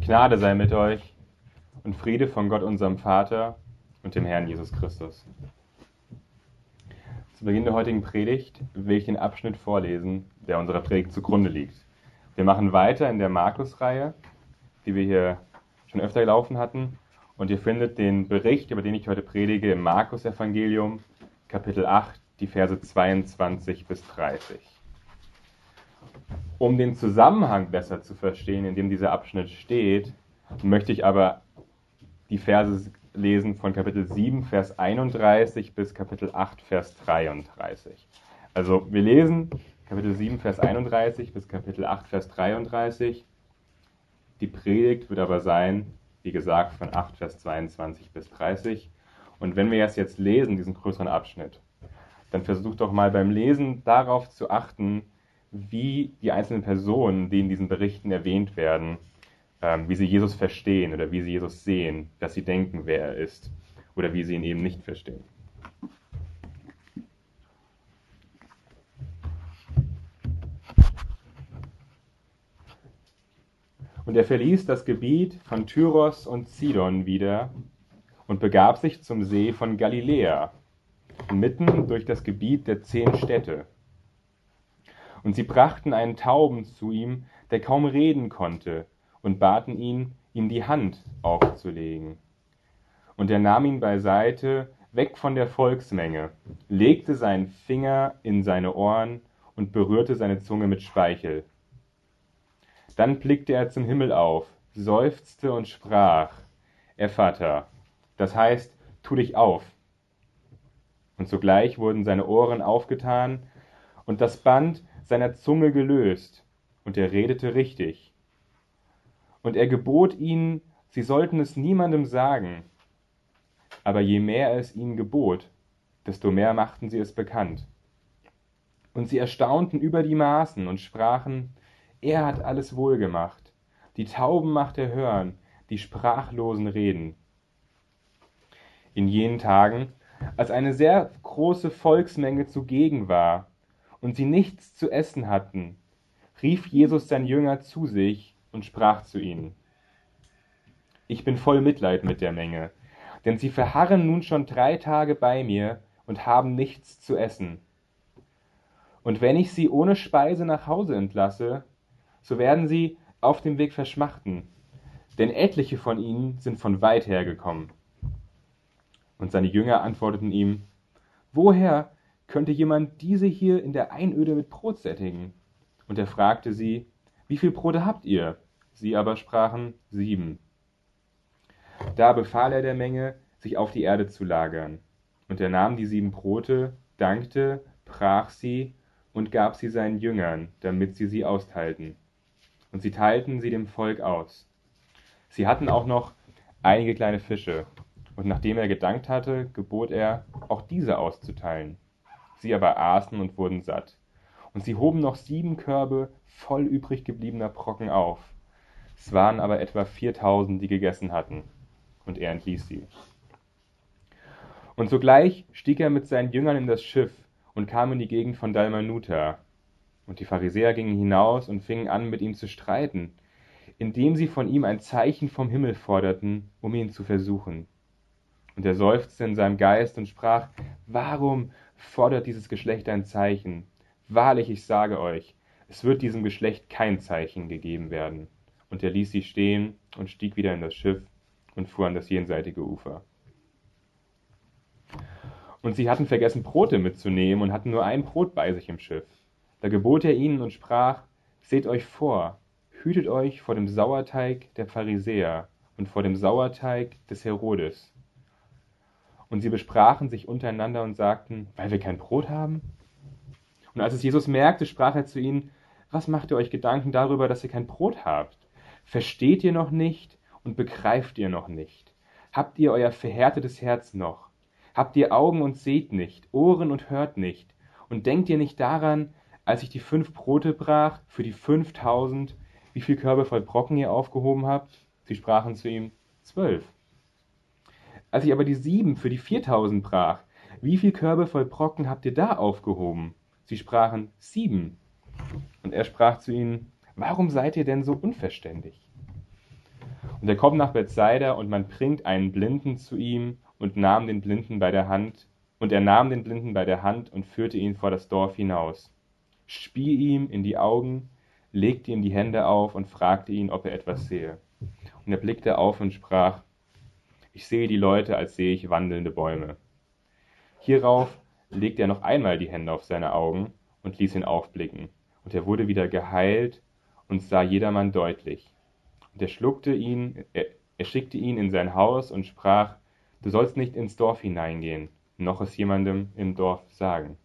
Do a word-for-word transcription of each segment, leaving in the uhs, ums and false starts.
Gnade sei mit euch und Friede von Gott, unserem Vater und dem Herrn Jesus Christus. Zu Beginn der heutigen Predigt will ich den Abschnitt vorlesen, der unserer Predigt zugrunde liegt. Wir machen weiter in der Markus-Reihe, die wir hier schon öfter gelaufen hatten. Und ihr findet den Bericht, über den ich heute predige, im Markus-Evangelium, Kapitel acht, die Verse zweiundzwanzig bis dreißig. Um den Zusammenhang besser zu verstehen, in dem dieser Abschnitt steht, möchte ich aber die Verse lesen von Kapitel sieben, Vers einunddreißig bis Kapitel acht, Vers dreiunddreißig. Also wir lesen Kapitel sieben, Vers einunddreißig bis Kapitel acht, Vers dreiunddreißig. Die Predigt wird aber sein, wie gesagt, von acht, Vers zweiundzwanzig bis dreißig. Und wenn wir das jetzt lesen, diesen größeren Abschnitt, dann versucht doch mal beim Lesen darauf zu achten, wie die einzelnen Personen, die in diesen Berichten erwähnt werden, ähm, wie sie Jesus verstehen oder wie sie Jesus sehen, dass sie denken, wer er ist, oder wie sie ihn eben nicht verstehen. Und er verließ das Gebiet von Tyros und Sidon wieder und begab sich zum See von Galiläa, mitten durch das Gebiet der zehn Städte. Und sie brachten einen Tauben zu ihm, der kaum reden konnte, und baten ihn, ihm die Hand aufzulegen. Und er nahm ihn beiseite, weg von der Volksmenge, legte seinen Finger in seine Ohren und berührte seine Zunge mit Speichel. Dann blickte er zum Himmel auf, seufzte und sprach, Ephata, das heißt, tu dich auf. Und sogleich wurden seine Ohren aufgetan und das Band seiner Zunge gelöst, und er redete richtig. Und er gebot ihnen, sie sollten es niemandem sagen. Aber je mehr er es ihnen gebot, desto mehr machten sie es bekannt. Und sie erstaunten über die Maßen und sprachen, er hat alles wohlgemacht. Die Tauben macht er hören, die Sprachlosen reden. In jenen Tagen, als eine sehr große Volksmenge zugegen war und sie nichts zu essen hatten, rief Jesus seine Jünger zu sich und sprach zu ihnen, ich bin voll Mitleid mit der Menge, denn sie verharren nun schon drei Tage bei mir und haben nichts zu essen. Und wenn ich sie ohne Speise nach Hause entlasse, so werden sie auf dem Weg verschmachten, denn etliche von ihnen sind von weit her gekommen. Und seine Jünger antworteten ihm, woher könnte jemand diese hier in der Einöde mit Brot sättigen? Und er fragte sie, wie viel Brote habt ihr? Sie aber sprachen, sieben. Da befahl er der Menge, sich auf die Erde zu lagern. Und er nahm die sieben Brote, dankte, brach sie und gab sie seinen Jüngern, damit sie sie austeilten. Und sie teilten sie dem Volk aus. Sie hatten auch noch einige kleine Fische. Und nachdem er gedankt hatte, gebot er, auch diese auszuteilen. Sie aber aßen und wurden satt. Und sie hoben noch sieben Körbe voll übrig gebliebener Brocken auf. Es waren aber etwa viertausend, die gegessen hatten. Und er entließ sie. Und sogleich stieg er mit seinen Jüngern in das Schiff und kam in die Gegend von Dalmanuta. Und die Pharisäer gingen hinaus und fingen an, mit ihm zu streiten, indem sie von ihm ein Zeichen vom Himmel forderten, um ihn zu versuchen. Und er seufzte in seinem Geist und sprach, warum fordert dieses Geschlecht ein Zeichen? Wahrlich, ich sage euch, es wird diesem Geschlecht kein Zeichen gegeben werden. Und er ließ sie stehen und stieg wieder in das Schiff und fuhr an das jenseitige Ufer. Und sie hatten vergessen, Brote mitzunehmen und hatten nur ein Brot bei sich im Schiff. Da gebot er ihnen und sprach, seht euch vor, hütet euch vor dem Sauerteig der Pharisäer und vor dem Sauerteig des Herodes. Und sie besprachen sich untereinander und sagten, weil wir kein Brot haben? Und als es Jesus merkte, sprach er zu ihnen, was macht ihr euch Gedanken darüber, dass ihr kein Brot habt? Versteht ihr noch nicht und begreift ihr noch nicht? Habt ihr euer verhärtetes Herz noch? Habt ihr Augen und seht nicht, Ohren und hört nicht? Und denkt ihr nicht daran, als ich die fünf Brote brach für die fünftausend, wie viel Körbe voll Brocken ihr aufgehoben habt? Sie sprachen zu ihm, zwölf. Als ich aber die sieben für die viertausend brach, wie viel Körbe voll Brocken habt ihr da aufgehoben? Sie sprachen, sieben. Und er sprach zu ihnen, warum seid ihr denn so unverständig? Und er kommt nach Bethsaida, und man bringt einen Blinden zu ihm und nahm den Blinden bei der Hand, und er nahm den Blinden bei der Hand und führte ihn vor das Dorf hinaus, spie ihm in die Augen, legte ihm die Hände auf und fragte ihn, ob er etwas sehe. Und er blickte auf und sprach: Ich sehe die Leute, als sehe ich wandelnde Bäume. Hierauf legte er noch einmal die Hände auf seine Augen und ließ ihn aufblicken. Und er wurde wieder geheilt und sah jedermann deutlich. Und er schluckte ihn, er, er schickte ihn in sein Haus und sprach: Du sollst nicht ins Dorf hineingehen, noch es jemandem im Dorf sagen.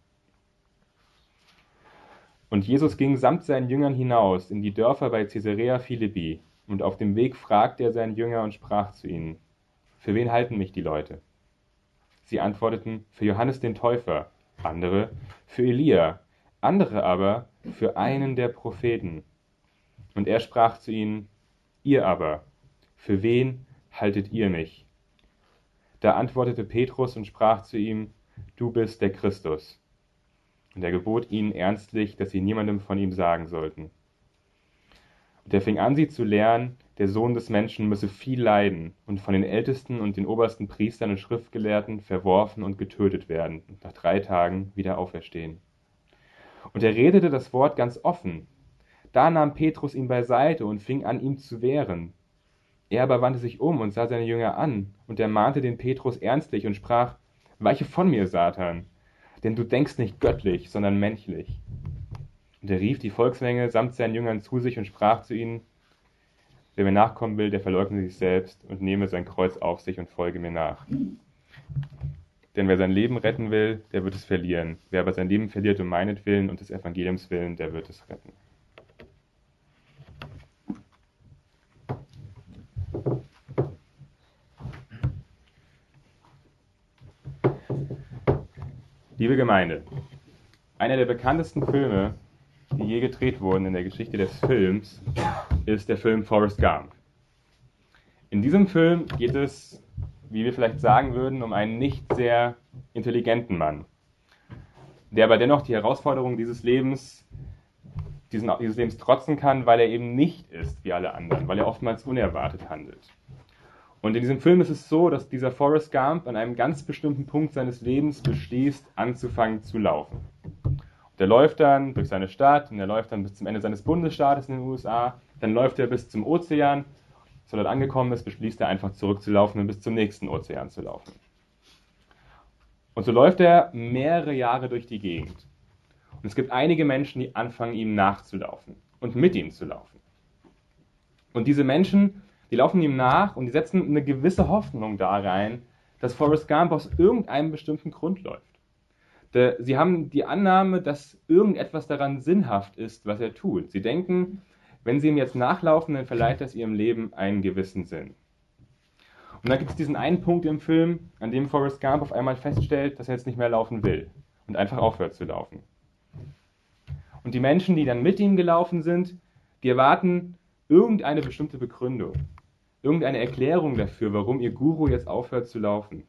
Und Jesus ging samt seinen Jüngern hinaus in die Dörfer bei Caesarea Philippi, und auf dem Weg fragte er seinen Jünger und sprach zu ihnen: Für wen halten mich die Leute? Sie antworteten: Für Johannes den Täufer, andere für Elia, andere aber für einen der Propheten. Und er sprach zu ihnen: Ihr aber, für wen haltet ihr mich? Da antwortete Petrus und sprach zu ihm: Du bist der Christus. Und er gebot ihnen ernstlich, dass sie niemandem von ihm sagen sollten. Und er fing an, sie zu lehren, der Sohn des Menschen müsse viel leiden und von den Ältesten und den obersten Priestern und Schriftgelehrten verworfen und getötet werden und nach drei Tagen wieder auferstehen. Und er redete das Wort ganz offen. Da nahm Petrus ihn beiseite und fing an, ihm zu wehren. Er aber wandte sich um und sah seine Jünger an, und er mahnte den Petrus ernstlich und sprach: Weiche von mir, Satan, denn du denkst nicht göttlich, sondern menschlich. Und er rief die Volksmenge samt seinen Jüngern zu sich und sprach zu ihnen: Wer mir nachkommen will, der verleugne sich selbst und nehme sein Kreuz auf sich und folge mir nach. Denn wer sein Leben retten will, der wird es verlieren. Wer aber sein Leben verliert um meinetwillen und des Evangeliums willen, der wird es retten. Liebe Gemeinde, einer der bekanntesten Filme, die je gedreht wurden in der Geschichte des Films, ist der Film Forrest Gump. In diesem Film geht es, wie wir vielleicht sagen würden, um einen nicht sehr intelligenten Mann, der aber dennoch die Herausforderungen dieses Lebens, diesen, dieses Lebens trotzen kann, weil er eben nicht ist wie alle anderen, weil er oftmals unerwartet handelt. Und in diesem Film ist es so, dass dieser Forrest Gump an einem ganz bestimmten Punkt seines Lebens beschließt, anzufangen zu laufen. Und er läuft dann durch seine Stadt und er läuft dann bis zum Ende seines Bundesstaates in den U S A, dann läuft er bis zum Ozean. Als er dort angekommen ist, beschließt er einfach zurückzulaufen und bis zum nächsten Ozean zu laufen. Und so läuft er mehrere Jahre durch die Gegend. Und es gibt einige Menschen, die anfangen, ihm nachzulaufen und mit ihm zu laufen. Und diese Menschen, die laufen ihm nach und die setzen eine gewisse Hoffnung da rein, dass Forrest Gump aus irgendeinem bestimmten Grund läuft. Sie haben die Annahme, dass irgendetwas daran sinnhaft ist, was er tut. Sie denken, wenn sie ihm jetzt nachlaufen, dann verleiht das ihrem Leben einen gewissen Sinn. Und dann gibt es diesen einen Punkt im Film, an dem Forrest Gump auf einmal feststellt, dass er jetzt nicht mehr laufen will und einfach aufhört zu laufen. Und die Menschen, die dann mit ihm gelaufen sind, die erwarten irgendeine bestimmte Begründung, irgendeine Erklärung dafür, warum ihr Guru jetzt aufhört zu laufen.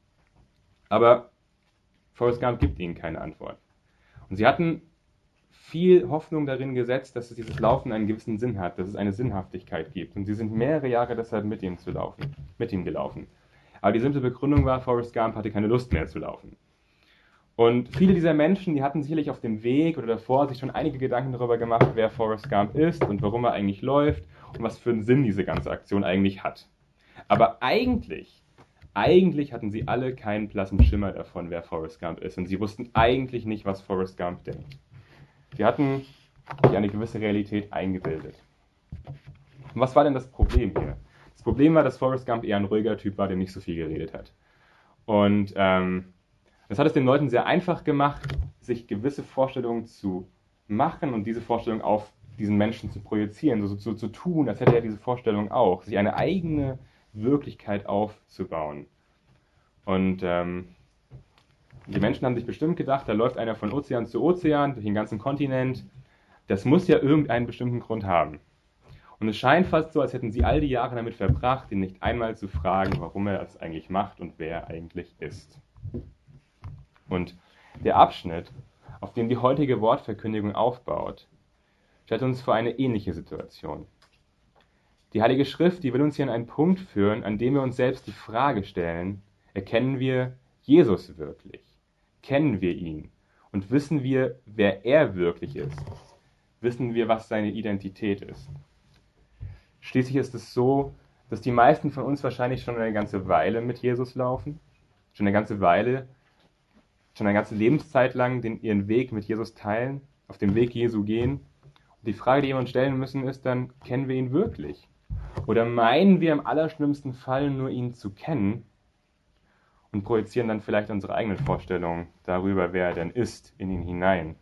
Aber Forrest Gump gibt ihnen keine Antwort. Und sie hatten viel Hoffnung darin gesetzt, dass dieses Laufen einen gewissen Sinn hat, dass es eine Sinnhaftigkeit gibt. Und sie sind mehrere Jahre deshalb mit ihm zu laufen, mit ihm gelaufen. Aber die simple Begründung war, Forrest Gump hatte keine Lust mehr zu laufen. Und viele dieser Menschen, die hatten sicherlich auf dem Weg oder davor sich schon einige Gedanken darüber gemacht, wer Forrest Gump ist und warum er eigentlich läuft und was für einen Sinn diese ganze Aktion eigentlich hat. Aber eigentlich, eigentlich hatten sie alle keinen blassen Schimmer davon, wer Forrest Gump ist. Und sie wussten eigentlich nicht, was Forrest Gump denkt. Sie hatten sich eine gewisse Realität eingebildet. Und was war denn das Problem hier? Das Problem war, dass Forrest Gump eher ein ruhiger Typ war, der nicht so viel geredet hat. Und ähm, das hat es den Leuten sehr einfach gemacht, sich gewisse Vorstellungen zu machen und diese Vorstellung auf diesen Menschen zu projizieren, so, so zu tun, als hätte er diese Vorstellung auch, sich eine eigene Wirklichkeit aufzubauen. Und ähm, die Menschen haben sich bestimmt gedacht, da läuft einer von Ozean zu Ozean, durch den ganzen Kontinent, das muss ja irgendeinen bestimmten Grund haben. Und es scheint fast so, als hätten sie all die Jahre damit verbracht, ihn nicht einmal zu fragen, warum er das eigentlich macht und wer er eigentlich ist. Und der Abschnitt, auf dem die heutige Wortverkündigung aufbaut, stellt uns vor eine ähnliche Situation. Die Heilige Schrift, die will uns hier an einen Punkt führen, an dem wir uns selbst die Frage stellen, erkennen wir Jesus wirklich? Kennen wir ihn? Und wissen wir, wer er wirklich ist? Wissen wir, was seine Identität ist? Schließlich ist es so, dass die meisten von uns wahrscheinlich schon eine ganze Weile mit Jesus laufen, schon eine ganze Weile, schon eine ganze Lebenszeit lang den, ihren Weg mit Jesus teilen, auf dem Weg Jesu gehen. Und die Frage, die wir uns stellen müssen, ist dann, kennen wir ihn wirklich? Oder meinen wir im allerschlimmsten Fall nur ihn zu kennen und projizieren dann vielleicht unsere eigenen Vorstellungen darüber, wer er denn ist, in ihn hinein?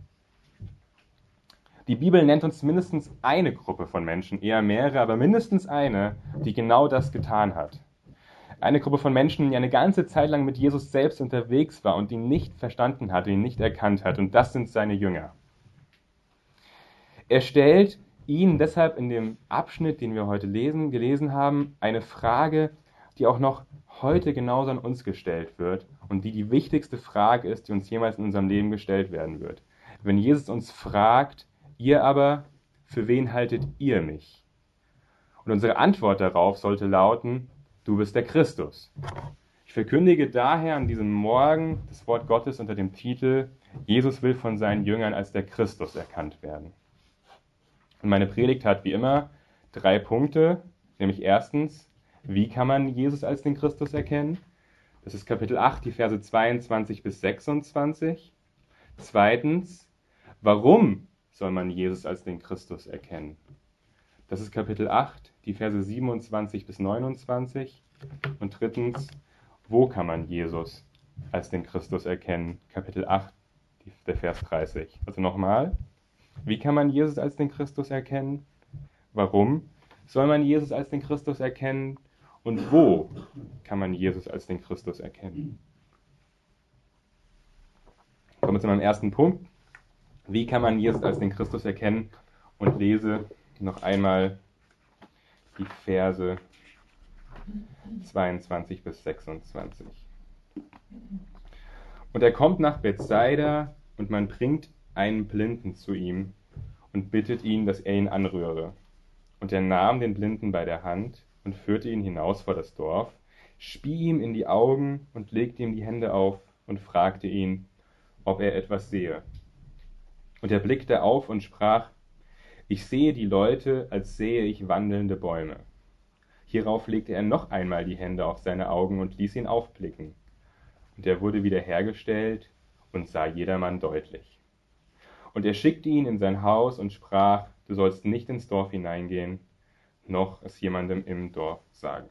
Die Bibel nennt uns mindestens eine Gruppe von Menschen, eher mehrere, aber mindestens eine, die genau das getan hat. Eine Gruppe von Menschen, die eine ganze Zeit lang mit Jesus selbst unterwegs war und ihn nicht verstanden hat, ihn nicht erkannt hat. Und das sind seine Jünger. Er stellt ihnen deshalb in dem Abschnitt, den wir heute lesen, gelesen haben, eine Frage, die auch noch heute genauso an uns gestellt wird und die die wichtigste Frage ist, die uns jemals in unserem Leben gestellt werden wird. Wenn Jesus uns fragt, ihr aber, für wen haltet ihr mich? Und unsere Antwort darauf sollte lauten, du bist der Christus. Ich verkündige daher an diesem Morgen das Wort Gottes unter dem Titel, Jesus will von seinen Jüngern als der Christus erkannt werden. Und meine Predigt hat wie immer drei Punkte, nämlich erstens, wie kann man Jesus als den Christus erkennen? Das ist Kapitel acht, die Verse zweiundzwanzig bis sechsundzwanzig. Zweitens, warum soll man Jesus als den Christus erkennen? Das ist Kapitel acht, die Verse siebenundzwanzig bis neunundzwanzig. Und drittens, wo kann man Jesus als den Christus erkennen? Kapitel acht, der Vers dreißig. Also nochmal, wie kann man Jesus als den Christus erkennen? Warum soll man Jesus als den Christus erkennen? Und wo kann man Jesus als den Christus erkennen? Kommen wir zu meinem ersten Punkt. Wie kann man Jesus als den Christus erkennen? Und lese noch einmal die Verse zweiundzwanzig bis sechsundzwanzig. Und er kommt nach Bethsaida, und man bringt einen Blinden zu ihm und bittet ihn, dass er ihn anrühre. Und er nahm den Blinden bei der Hand und führte ihn hinaus vor das Dorf, spie ihm in die Augen und legte ihm die Hände auf und fragte ihn, ob er etwas sehe. Und er blickte auf und sprach, ich sehe die Leute, als sehe ich wandelnde Bäume. Hierauf legte er noch einmal die Hände auf seine Augen und ließ ihn aufblicken. Und er wurde wieder hergestellt und sah jedermann deutlich. Und er schickte ihn in sein Haus und sprach, du sollst nicht ins Dorf hineingehen, noch es jemandem im Dorf sagen.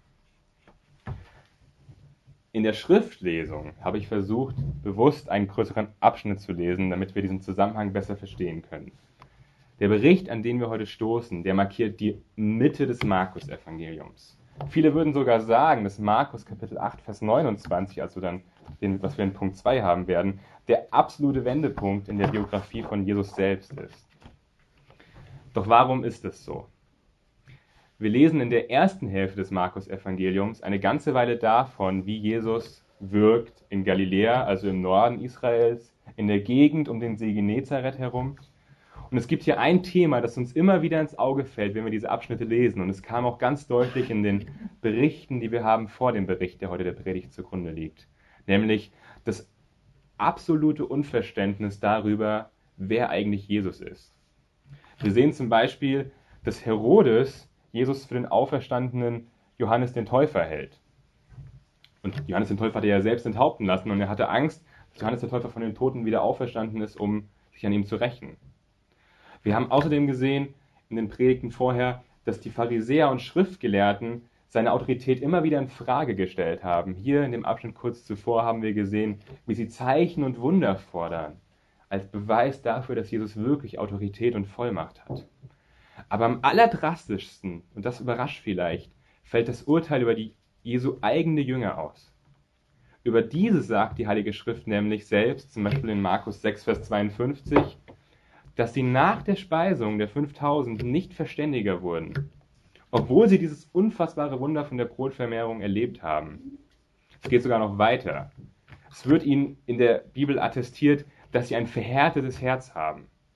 In der Schriftlesung habe ich versucht, bewusst einen größeren Abschnitt zu lesen, damit wir diesen Zusammenhang besser verstehen können. Der Bericht, an den wir heute stoßen, der markiert die Mitte des Markus-Evangeliums. Viele würden sogar sagen, dass Markus Kapitel acht, Vers neunundzwanzig, also dann, den, was wir in Punkt zwei haben werden, der absolute Wendepunkt in der Biografie von Jesus selbst ist. Doch warum ist es so? Wir lesen in der ersten Hälfte des Markus-Evangeliums eine ganze Weile davon, wie Jesus wirkt in Galiläa, also im Norden Israels, in der Gegend um den See Genezareth herum. Und es gibt hier ein Thema, das uns immer wieder ins Auge fällt, wenn wir diese Abschnitte lesen. Und es kam auch ganz deutlich in den Berichten, die wir haben vor dem Bericht, der heute der Predigt zugrunde liegt. Nämlich das absolute Unverständnis darüber, wer eigentlich Jesus ist. Wir sehen zum Beispiel, dass Herodes Jesus für den auferstandenen Johannes den Täufer hält. Und Johannes den Täufer hatte er ja selbst enthaupten lassen und er hatte Angst, dass Johannes der Täufer von den Toten wieder auferstanden ist, um sich an ihm zu rächen. Wir haben außerdem gesehen in den Predigten vorher, dass die Pharisäer und Schriftgelehrten seine Autorität immer wieder in Frage gestellt haben. Hier in dem Abschnitt kurz zuvor haben wir gesehen, wie sie Zeichen und Wunder fordern, als Beweis dafür, dass Jesus wirklich Autorität und Vollmacht hat. Aber am allerdrastischsten, und das überrascht vielleicht, fällt das Urteil über die Jesu eigene Jünger aus. Über diese sagt die Heilige Schrift nämlich selbst, zum Beispiel in Markus sechs, Vers zweiundfünfzig, dass sie nach der Speisung der fünftausend nicht verständiger wurden, obwohl sie dieses unfassbare Wunder von der Brotvermehrung erlebt haben. Es geht sogar noch weiter. Es wird ihnen in der Bibel attestiert, dass sie ein verhärtetes Herz haben.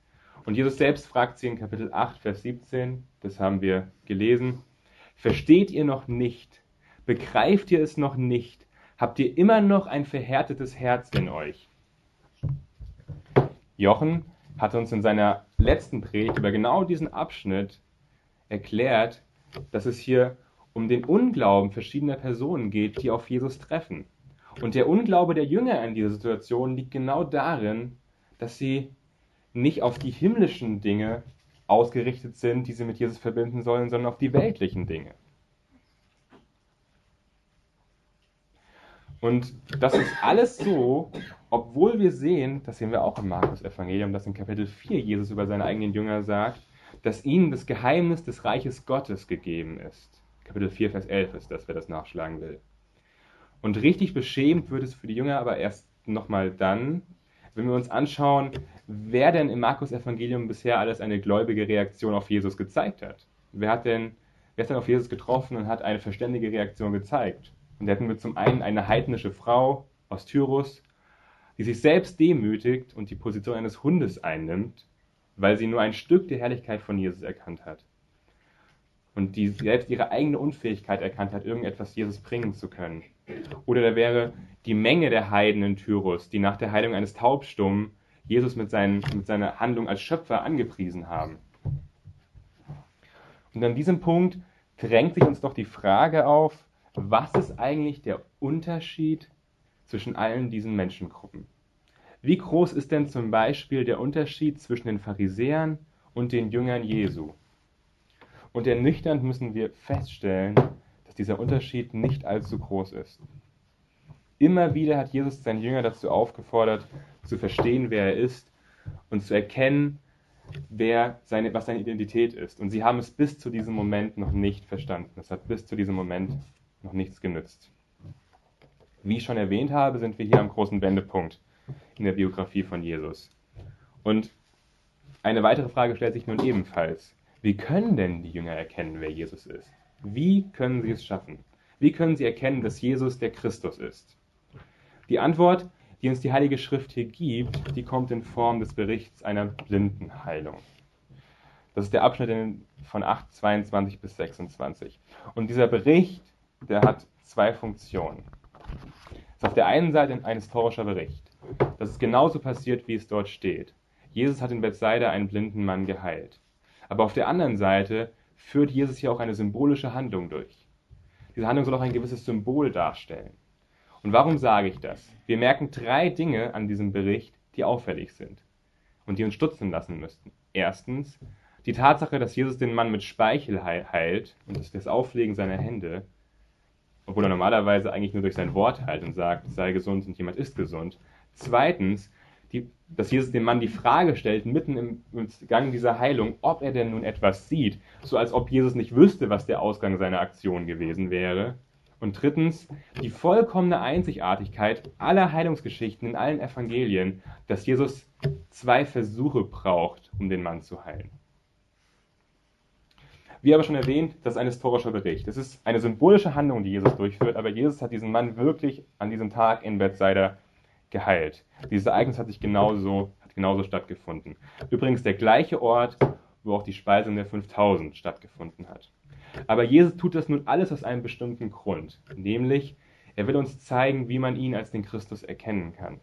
Und Jesus selbst fragt sie in Kapitel acht, Vers siebzehn, das haben wir gelesen: Versteht ihr noch nicht? Begreift ihr es noch nicht? Habt ihr immer noch ein verhärtetes Herz in euch? Jochen hat uns in seiner letzten Predigt über genau diesen Abschnitt erklärt, dass es hier um den Unglauben verschiedener Personen geht, die auf Jesus treffen. Und der Unglaube der Jünger in dieser Situation liegt genau darin, dass sie nicht auf die himmlischen Dinge ausgerichtet sind, die sie mit Jesus verbinden sollen, sondern auf die weltlichen Dinge. Und das ist alles so, obwohl wir sehen, das sehen wir auch im Markus-Evangelium, dass in Kapitel vier Jesus über seine eigenen Jünger sagt, dass ihnen das Geheimnis des Reiches Gottes gegeben ist. Kapitel vier, Vers elf ist das, wer das nachschlagen will. Und richtig beschämt wird es für die Jünger aber erst nochmal dann, wenn wir uns anschauen, wer denn im Markus-Evangelium bisher alles eine gläubige Reaktion auf Jesus gezeigt hat. Wer hat denn, wer ist denn auf Jesus getroffen und hat eine verständige Reaktion gezeigt? Und da hätten wir zum einen eine heidnische Frau aus Tyrus, die sich selbst demütigt und die Position eines Hundes einnimmt, weil sie nur ein Stück der Herrlichkeit von Jesus erkannt hat. Und die selbst ihre eigene Unfähigkeit erkannt hat, irgendetwas Jesus bringen zu können. Oder da wäre die Menge der Heiden in Tyrus, die nach der Heilung eines Taubstummen Jesus mit, seinen, mit seiner Handlung als Schöpfer angepriesen haben. Und an diesem Punkt drängt sich uns doch die Frage auf, was ist eigentlich der Unterschied zwischen allen diesen Menschengruppen? Wie groß ist denn zum Beispiel der Unterschied zwischen den Pharisäern und den Jüngern Jesu? Und ernüchternd müssen wir feststellen, dass dieser Unterschied nicht allzu groß ist. Immer wieder hat Jesus seine Jünger dazu aufgefordert, zu verstehen, wer er ist und zu erkennen, wer seine, was seine Identität ist. Und sie haben es bis zu diesem Moment noch nicht verstanden. Es hat bis zu diesem Moment noch nichts genützt. Wie ich schon erwähnt habe, sind wir hier am großen Wendepunkt in der Biografie von Jesus. Und eine weitere Frage stellt sich nun ebenfalls: Wie können denn die Jünger erkennen, wer Jesus ist? Wie können sie es schaffen? Wie können sie erkennen, dass Jesus der Christus ist? Die Antwort, die uns die Heilige Schrift hier gibt, die kommt in Form des Berichts einer Blindenheilung. Das ist der Abschnitt von acht, zweiundzwanzig bis sechsundzwanzig. Und dieser Bericht, der hat zwei Funktionen. Das ist auf der einen Seite ein historischer Bericht. Das ist genauso passiert, wie es dort steht. Jesus hat in Bethsaida einen blinden Mann geheilt. Aber auf der anderen Seite führt Jesus hier auch eine symbolische Handlung durch. Diese Handlung soll auch ein gewisses Symbol darstellen. Und warum sage ich das? Wir merken drei Dinge an diesem Bericht, die auffällig sind und die uns stutzen lassen müssten. Erstens, die Tatsache, dass Jesus den Mann mit Speichel heilt und das Auflegen seiner Hände, obwohl er normalerweise eigentlich nur durch sein Wort heilt und sagt, sei gesund und jemand ist gesund. Zweitens, die, dass Jesus dem Mann die Frage stellt, mitten im, im Gang dieser Heilung, ob er denn nun etwas sieht, so als ob Jesus nicht wüsste, was der Ausgang seiner Aktion gewesen wäre. Und drittens, die vollkommene Einzigartigkeit aller Heilungsgeschichten in allen Evangelien, dass Jesus zwei Versuche braucht, um den Mann zu heilen. Wie aber schon erwähnt, das ist ein historischer Bericht. Es ist eine symbolische Handlung, die Jesus durchführt, aber Jesus hat diesen Mann wirklich an diesem Tag in Bethsaida geheilt. Dieses Ereignis hat sich genauso, hat genauso stattgefunden. Übrigens der gleiche Ort, wo auch die Speisung der fünftausend stattgefunden hat. Aber Jesus tut das nun alles aus einem bestimmten Grund, nämlich er will uns zeigen, wie man ihn als den Christus erkennen kann.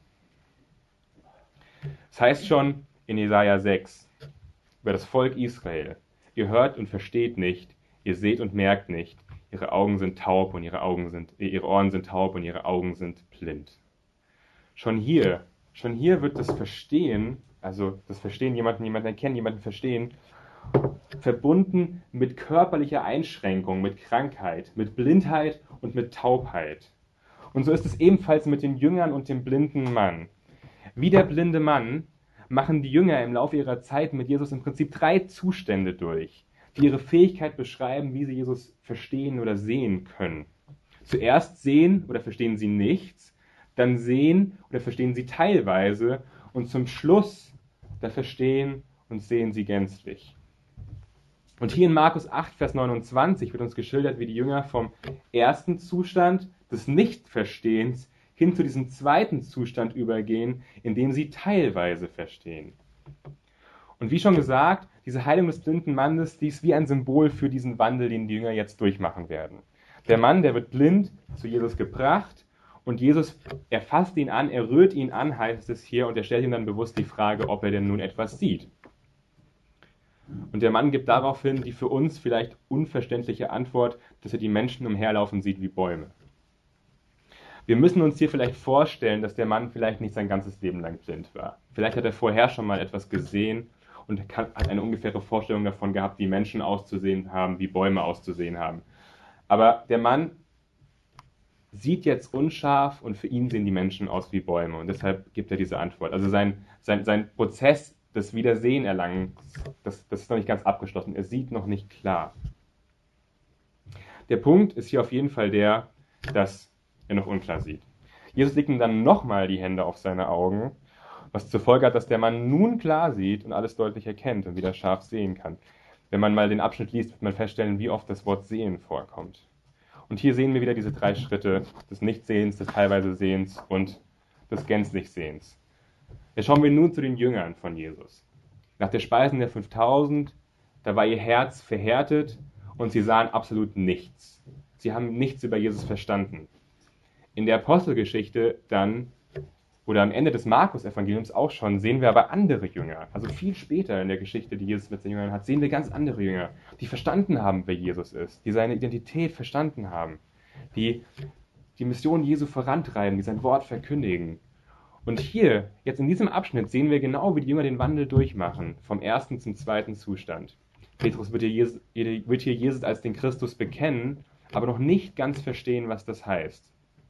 Es heißt schon in Jesaja sechs über das Volk Israel: Ihr hört und versteht nicht, ihr seht und merkt nicht, ihre Augen sind taub und ihre Augen sind, ihre Ohren sind taub und ihre Augen sind blind. Schon hier, schon hier wird das Verstehen, also das Verstehen, jemanden, jemanden erkennen, jemanden verstehen, verbunden mit körperlicher Einschränkung, mit Krankheit, mit Blindheit und mit Taubheit. Und so ist es ebenfalls mit den Jüngern und dem blinden Mann. Wie der blinde Mann machen die Jünger im Laufe ihrer Zeit mit Jesus im Prinzip drei Zustände durch, die ihre Fähigkeit beschreiben, wie sie Jesus verstehen oder sehen können. Zuerst sehen oder verstehen sie nichts, dann sehen oder verstehen sie teilweise und zum Schluss, da verstehen und sehen sie gänzlich. Und hier in Markus acht, Vers neunundzwanzig wird uns geschildert, wie die Jünger vom ersten Zustand des Nichtverstehens hin zu diesem zweiten Zustand übergehen, in dem sie teilweise verstehen. Und wie schon gesagt, diese Heilung des blinden Mannes, die ist wie ein Symbol für diesen Wandel, den die Jünger jetzt durchmachen werden. Der Mann, der wird blind zu Jesus gebracht und Jesus erfasst ihn an, er rührt ihn an, heißt es hier, und er stellt ihm dann bewusst die Frage, ob er denn nun etwas sieht. Und der Mann gibt daraufhin die für uns vielleicht unverständliche Antwort, dass er die Menschen umherlaufen sieht wie Bäume. Wir müssen uns hier vielleicht vorstellen, dass der Mann vielleicht nicht sein ganzes Leben lang blind war. Vielleicht hat er vorher schon mal etwas gesehen und hat eine ungefähre Vorstellung davon gehabt, wie Menschen auszusehen haben, wie Bäume auszusehen haben. Aber der Mann sieht jetzt unscharf und für ihn sehen die Menschen aus wie Bäume und deshalb gibt er diese Antwort. Also sein, sein, sein Prozess des Wiedersehen-Erlangens, das, das ist noch nicht ganz abgeschlossen. Er sieht noch nicht klar. Der Punkt ist hier auf jeden Fall der, dass er noch unklar sieht. Jesus legt ihm dann nochmal die Hände auf seine Augen, was zur Folge hat, dass der Mann nun klar sieht und alles deutlich erkennt und wieder scharf sehen kann. Wenn man mal den Abschnitt liest, wird man feststellen, wie oft das Wort Sehen vorkommt. Und hier sehen wir wieder diese drei Schritte des Nichtsehens, des teilweise Sehens und des gänzlich Sehens. Jetzt schauen wir nun zu den Jüngern von Jesus. Nach der Speisung der fünftausend, da war ihr Herz verhärtet und sie sahen absolut nichts. Sie haben nichts über Jesus verstanden. In der Apostelgeschichte dann, oder am Ende des Markus-Evangeliums auch schon, sehen wir aber andere Jünger. Also viel später in der Geschichte, die Jesus mit den Jüngern hat, sehen wir ganz andere Jünger, die verstanden haben, wer Jesus ist, die seine Identität verstanden haben, die die Mission Jesu vorantreiben, die sein Wort verkündigen. Und hier, jetzt in diesem Abschnitt, sehen wir genau, wie die Jünger den Wandel durchmachen, vom ersten zum zweiten Zustand. Petrus wird hier Jesus, wird hier Jesus als den Christus bekennen, aber noch nicht ganz verstehen, was das heißt.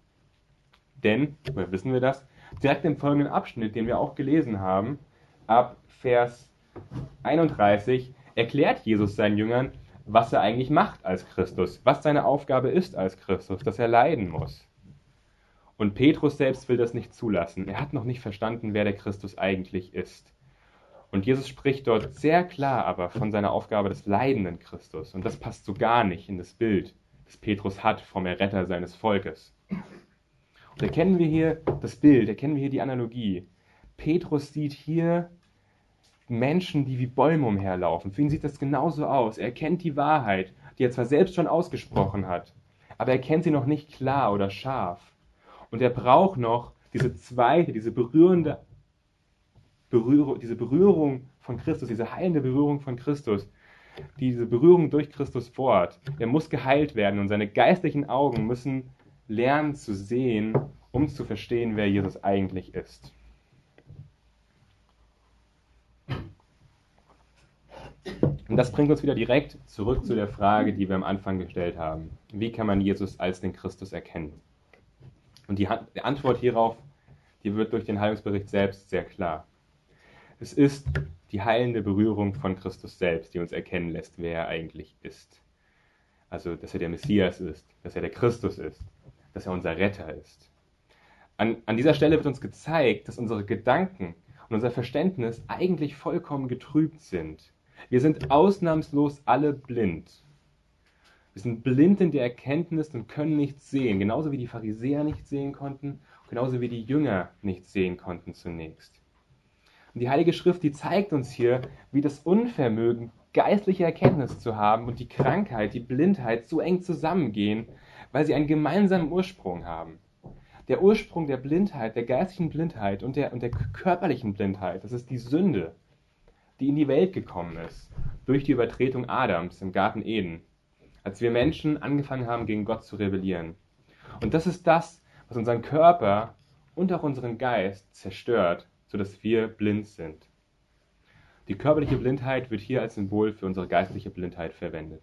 Denn, woher wissen wir das? Direkt im folgenden Abschnitt, den wir auch gelesen haben, ab Vers einunddreißig, erklärt Jesus seinen Jüngern, was er eigentlich macht als Christus, was seine Aufgabe ist als Christus, dass er leiden muss. Und Petrus selbst will das nicht zulassen. Er hat noch nicht verstanden, wer der Christus eigentlich ist. Und Jesus spricht dort sehr klar aber von seiner Aufgabe des leidenden Christus. Und das passt so gar nicht in das Bild, das Petrus hat vom Erretter seines Volkes. Und erkennen wir hier das Bild, erkennen wir hier die Analogie. Petrus sieht hier Menschen, die wie Bäume umherlaufen. Für ihn sieht das genauso aus. Er kennt die Wahrheit, die er zwar selbst schon ausgesprochen hat, aber er kennt sie noch nicht klar oder scharf. Und er braucht noch diese zweite, diese berührende Berührung, diese Berührung von Christus, diese heilende Berührung von Christus, diese Berührung durch Christus Wort. Er muss geheilt werden und seine geistlichen Augen müssen lernen zu sehen, um zu verstehen, wer Jesus eigentlich ist. Und das bringt uns wieder direkt zurück zu der Frage, die wir am Anfang gestellt haben. Wie kann man Jesus als den Christus erkennen? Und die Antwort hierauf, die wird durch den Heilungsbericht selbst sehr klar. Es ist die heilende Berührung von Christus selbst, die uns erkennen lässt, wer er eigentlich ist. Also, dass er der Messias ist, dass er der Christus ist, dass er unser Retter ist. An, an dieser Stelle wird uns gezeigt, dass unsere Gedanken und unser Verständnis eigentlich vollkommen getrübt sind. Wir sind ausnahmslos alle blind. Wir sind blind in der Erkenntnis und können nichts sehen, genauso wie die Pharisäer nicht sehen konnten, genauso wie die Jünger nicht sehen konnten zunächst. Und die Heilige Schrift, die zeigt uns hier, wie das Unvermögen, geistliche Erkenntnis zu haben und die Krankheit, die Blindheit so eng zusammengehen, weil sie einen gemeinsamen Ursprung haben. Der Ursprung der Blindheit, der geistlichen Blindheit und der, und der körperlichen Blindheit, das ist die Sünde, die in die Welt gekommen ist, durch die Übertretung Adams im Garten Eden, als wir Menschen angefangen haben, gegen Gott zu rebellieren. Und das ist das, was unseren Körper und auch unseren Geist zerstört, sodass wir blind sind. Die körperliche Blindheit wird hier als Symbol für unsere geistliche Blindheit verwendet.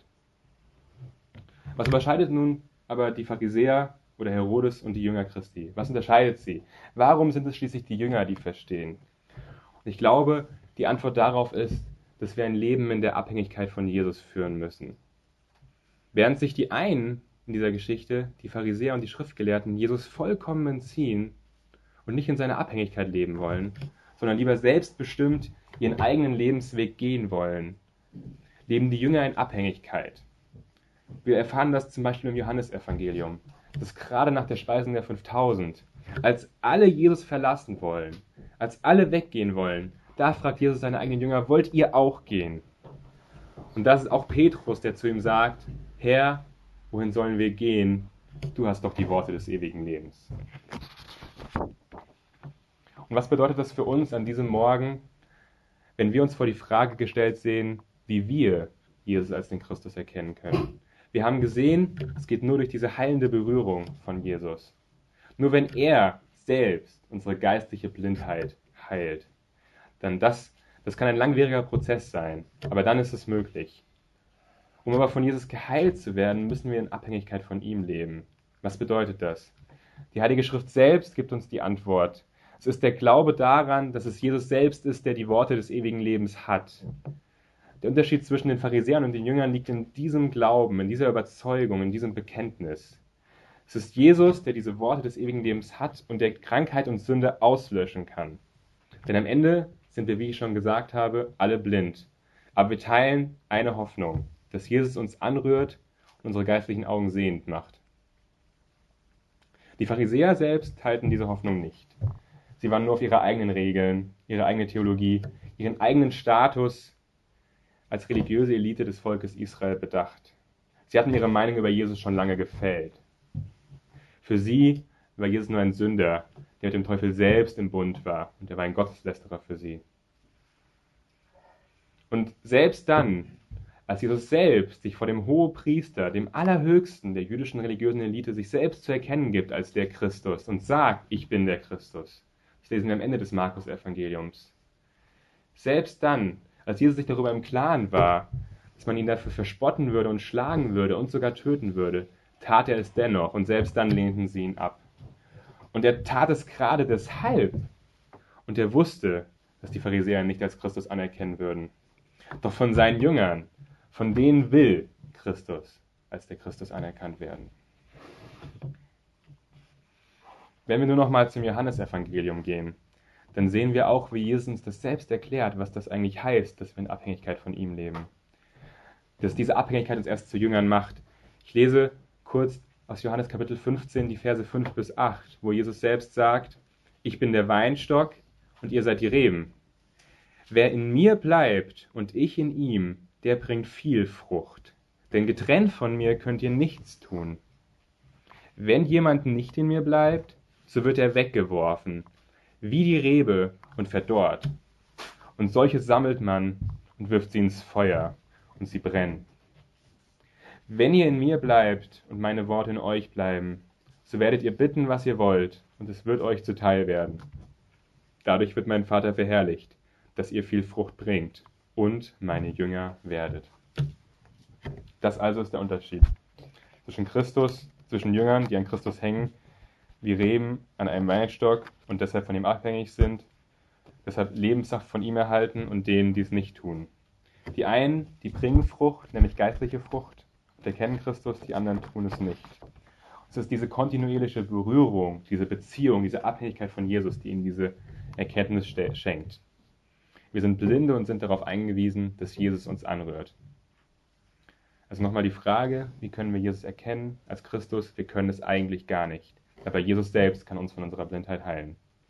Was unterscheidet nun aber die Pharisäer oder Herodes und die Jünger Christi? Was unterscheidet sie? Warum sind es schließlich die Jünger, die verstehen? Und ich glaube, die Antwort darauf ist, dass wir ein Leben in der Abhängigkeit von Jesus führen müssen. Während sich die einen in dieser Geschichte, die Pharisäer und die Schriftgelehrten, Jesus vollkommen entziehen und nicht in seiner Abhängigkeit leben wollen, sondern lieber selbstbestimmt ihren eigenen Lebensweg gehen wollen, leben die Jünger in Abhängigkeit. Wir erfahren das zum Beispiel im Johannesevangelium, dass gerade nach der Speisung der fünftausend, als alle Jesus verlassen wollen, als alle weggehen wollen, Da fragt Jesus seine eigenen Jünger, wollt ihr auch gehen? Und das ist auch Petrus, der zu ihm sagt, Herr, wohin sollen wir gehen? Du hast doch die Worte des ewigen Lebens. Und was bedeutet das für uns an diesem Morgen, wenn wir uns vor die Frage gestellt sehen, wie wir Jesus als den Christus erkennen können? Wir haben gesehen, es geht nur durch diese heilende Berührung von Jesus. Nur wenn er selbst unsere geistliche Blindheit heilt, dann das, das kann ein langwieriger Prozess sein, aber dann ist es möglich. Um aber von Jesus geheilt zu werden, müssen wir in Abhängigkeit von ihm leben. Was bedeutet das? Die Heilige Schrift selbst gibt uns die Antwort. Es ist der Glaube daran, dass es Jesus selbst ist, der die Worte des ewigen Lebens hat. Der Unterschied zwischen den Pharisäern und den Jüngern liegt in diesem Glauben, in dieser Überzeugung, in diesem Bekenntnis. Es ist Jesus, der diese Worte des ewigen Lebens hat und der Krankheit und Sünde auslöschen kann. Denn am Ende sind wir, wie ich schon gesagt habe, alle blind. Aber wir teilen eine Hoffnung, dass Jesus uns anrührt und unsere geistlichen Augen sehend macht. Die Pharisäer selbst teilten diese Hoffnung nicht. Sie waren nur auf ihre eigenen Regeln, ihre eigene Theologie, ihren eigenen Status als religiöse Elite des Volkes Israel bedacht. Sie hatten ihre Meinung über Jesus schon lange gefällt. Für sie war Jesus nur ein Sünder, der mit dem Teufel selbst im Bund war, und er war ein Gotteslästerer für sie. Und selbst dann, als Jesus selbst sich vor dem Hohepriester, dem Allerhöchsten der jüdischen religiösen Elite, sich selbst zu erkennen gibt als der Christus und sagt, ich bin der Christus. Das lesen wir am Ende des Markus-Evangeliums. Selbst dann, als Jesus sich darüber im Klaren war, dass man ihn dafür verspotten würde und schlagen würde und sogar töten würde, tat er es dennoch und selbst dann lehnten sie ihn ab. Und er tat es gerade deshalb. Und er wusste, dass die Pharisäer ihn nicht als Christus anerkennen würden. Doch von seinen Jüngern, von denen will Christus als der Christus anerkannt werden. Wenn wir nur noch mal zum Johannesevangelium gehen, dann sehen wir auch, wie Jesus uns das selbst erklärt, was das eigentlich heißt, dass wir in Abhängigkeit von ihm leben. Dass diese Abhängigkeit uns erst zu Jüngern macht. Ich lese kurz aus Johannes Kapitel fünfzehn die Verse fünf bis acht, wo Jesus selbst sagt, ich bin der Weinstock und ihr seid die Reben. Wer in mir bleibt und ich in ihm, der bringt viel Frucht. Denn getrennt von mir könnt ihr nichts tun. Wenn jemand nicht in mir bleibt, so wird er weggeworfen, wie die Rebe und verdorrt. Und solche sammelt man und wirft sie ins Feuer, und sie brennen. Wenn ihr in mir bleibt und meine Worte in euch bleiben, so werdet ihr bitten, was ihr wollt, und es wird euch zuteil werden. Dadurch wird mein Vater verherrlicht, dass ihr viel Frucht bringt und meine Jünger werdet. Das also ist der Unterschied zwischen Christus, zwischen Jüngern, die an Christus hängen, wie Reben an einem Weinstock und deshalb von ihm abhängig sind, deshalb Lebenssaft von ihm erhalten, und denen, die es nicht tun. Die einen, die bringen Frucht, nämlich geistliche Frucht, und erkennen Christus, die anderen tun es nicht. Es ist diese kontinuierliche Berührung, diese Beziehung, diese Abhängigkeit von Jesus, die ihnen diese Erkenntnis schenkt. Wir sind Blinde und sind darauf eingewiesen, dass Jesus uns anrührt. Also nochmal die Frage, wie können wir Jesus erkennen als Christus? Wir können es eigentlich gar nicht. Aber Jesus selbst kann uns von unserer Blindheit heilen.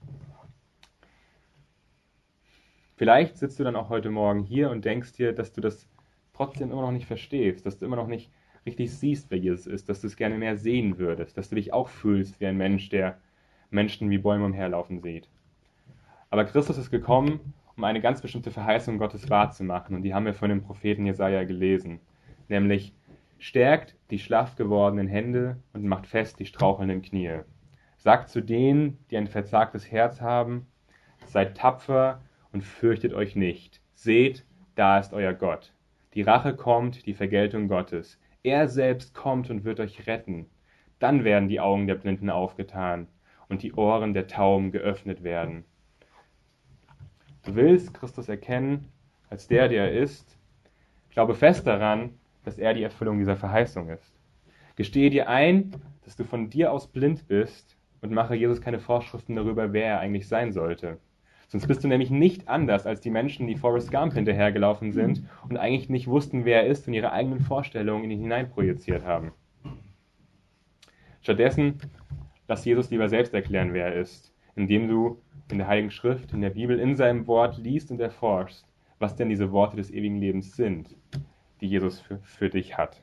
Vielleicht sitzt du dann auch heute Morgen hier und denkst dir, dass du das trotzdem immer noch nicht verstehst, dass du immer noch nicht richtig siehst, wer Jesus ist, dass du es gerne mehr sehen würdest, dass du dich auch fühlst wie ein Mensch, der Menschen wie Bäume umherlaufen sieht. Aber Christus ist gekommen, um eine ganz bestimmte Verheißung Gottes wahrzumachen, und die haben wir von dem Propheten Jesaja gelesen, nämlich stärkt die schlaff gewordenen Hände und macht fest die strauchelnden Knie. Sagt zu denen, die ein verzagtes Herz haben, seid tapfer und fürchtet euch nicht. Seht, da ist euer Gott. Die Rache kommt, die Vergeltung Gottes. Er selbst kommt und wird euch retten. Dann werden die Augen der Blinden aufgetan und die Ohren der Tauben geöffnet werden. Du willst Christus erkennen als der, der er ist. Glaube fest daran, dass er die Erfüllung dieser Verheißung ist. Gestehe dir ein, dass du von dir aus blind bist, und mache Jesus keine Vorschriften darüber, wer er eigentlich sein sollte. Sonst bist du nämlich nicht anders als die Menschen, die Forrest Gump hinterhergelaufen sind und eigentlich nicht wussten, wer er ist, und ihre eigenen Vorstellungen in ihn hineinprojiziert haben. Stattdessen lass Jesus lieber selbst erklären, wer er ist, indem du in der Heiligen Schrift, in der Bibel, in seinem Wort liest und erforschst, was denn diese Worte des ewigen Lebens sind, die Jesus für, für dich hat.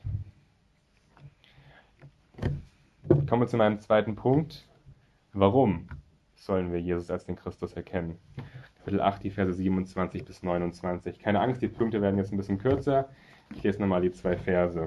Ich komme zu meinem zweiten Punkt. Warum sollen wir Jesus als den Christus erkennen? Kapitel acht, die Verse siebenundzwanzig bis neunundzwanzig. Keine Angst, die Punkte werden jetzt ein bisschen kürzer. Ich lese nochmal die zwei Verse.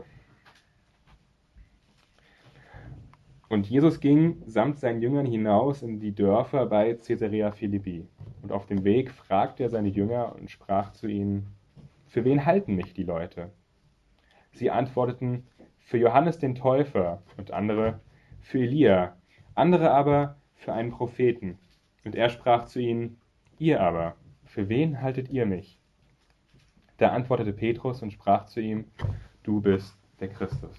Und Jesus ging samt seinen Jüngern hinaus in die Dörfer bei Caesarea Philippi. Und auf dem Weg fragte er seine Jünger und sprach zu ihnen: Für wen halten mich die Leute? Sie antworteten: Für Johannes den Täufer, und andere für Elia, andere aber für einen Propheten. Und er sprach zu ihnen: Ihr aber, für wen haltet ihr mich? Da antwortete Petrus und sprach zu ihm: Du bist der Christus.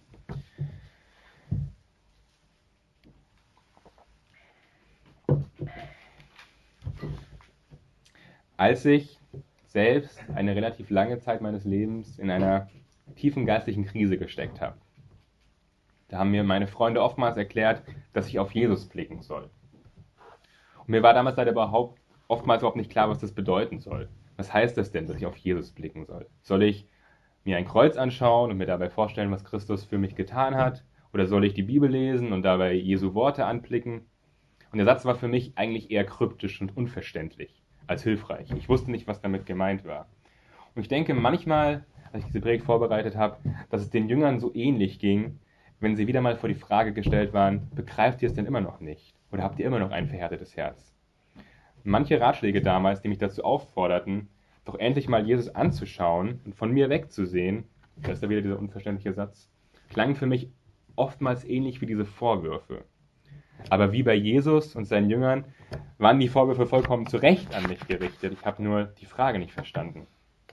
Als ich selbst eine relativ lange Zeit meines Lebens in einer tiefen geistlichen Krise gesteckt habe, da haben mir meine Freunde oftmals erklärt, dass ich auf Jesus blicken soll. Und mir war damals leider überhaupt, oftmals überhaupt nicht klar, was das bedeuten soll. Was heißt das denn, dass ich auf Jesus blicken soll? Soll ich mir ein Kreuz anschauen und mir dabei vorstellen, was Christus für mich getan hat? Oder soll ich die Bibel lesen und dabei Jesu Worte anblicken? Und der Satz war für mich eigentlich eher kryptisch und unverständlich als hilfreich. Ich wusste nicht, was damit gemeint war. Und ich denke manchmal, als ich diese Predigt vorbereitet habe, dass es den Jüngern so ähnlich ging, wenn sie wieder mal vor die Frage gestellt waren: Begreift ihr es denn immer noch nicht? Oder habt ihr immer noch ein verhärtetes Herz? Manche Ratschläge damals, die mich dazu aufforderten, doch endlich mal Jesus anzuschauen und von mir wegzusehen, da ist da wieder dieser unverständliche Satz, klangen für mich oftmals ähnlich wie diese Vorwürfe. Aber wie bei Jesus und seinen Jüngern waren die Vorwürfe vollkommen zu Recht an mich gerichtet. Ich habe nur die Frage nicht verstanden.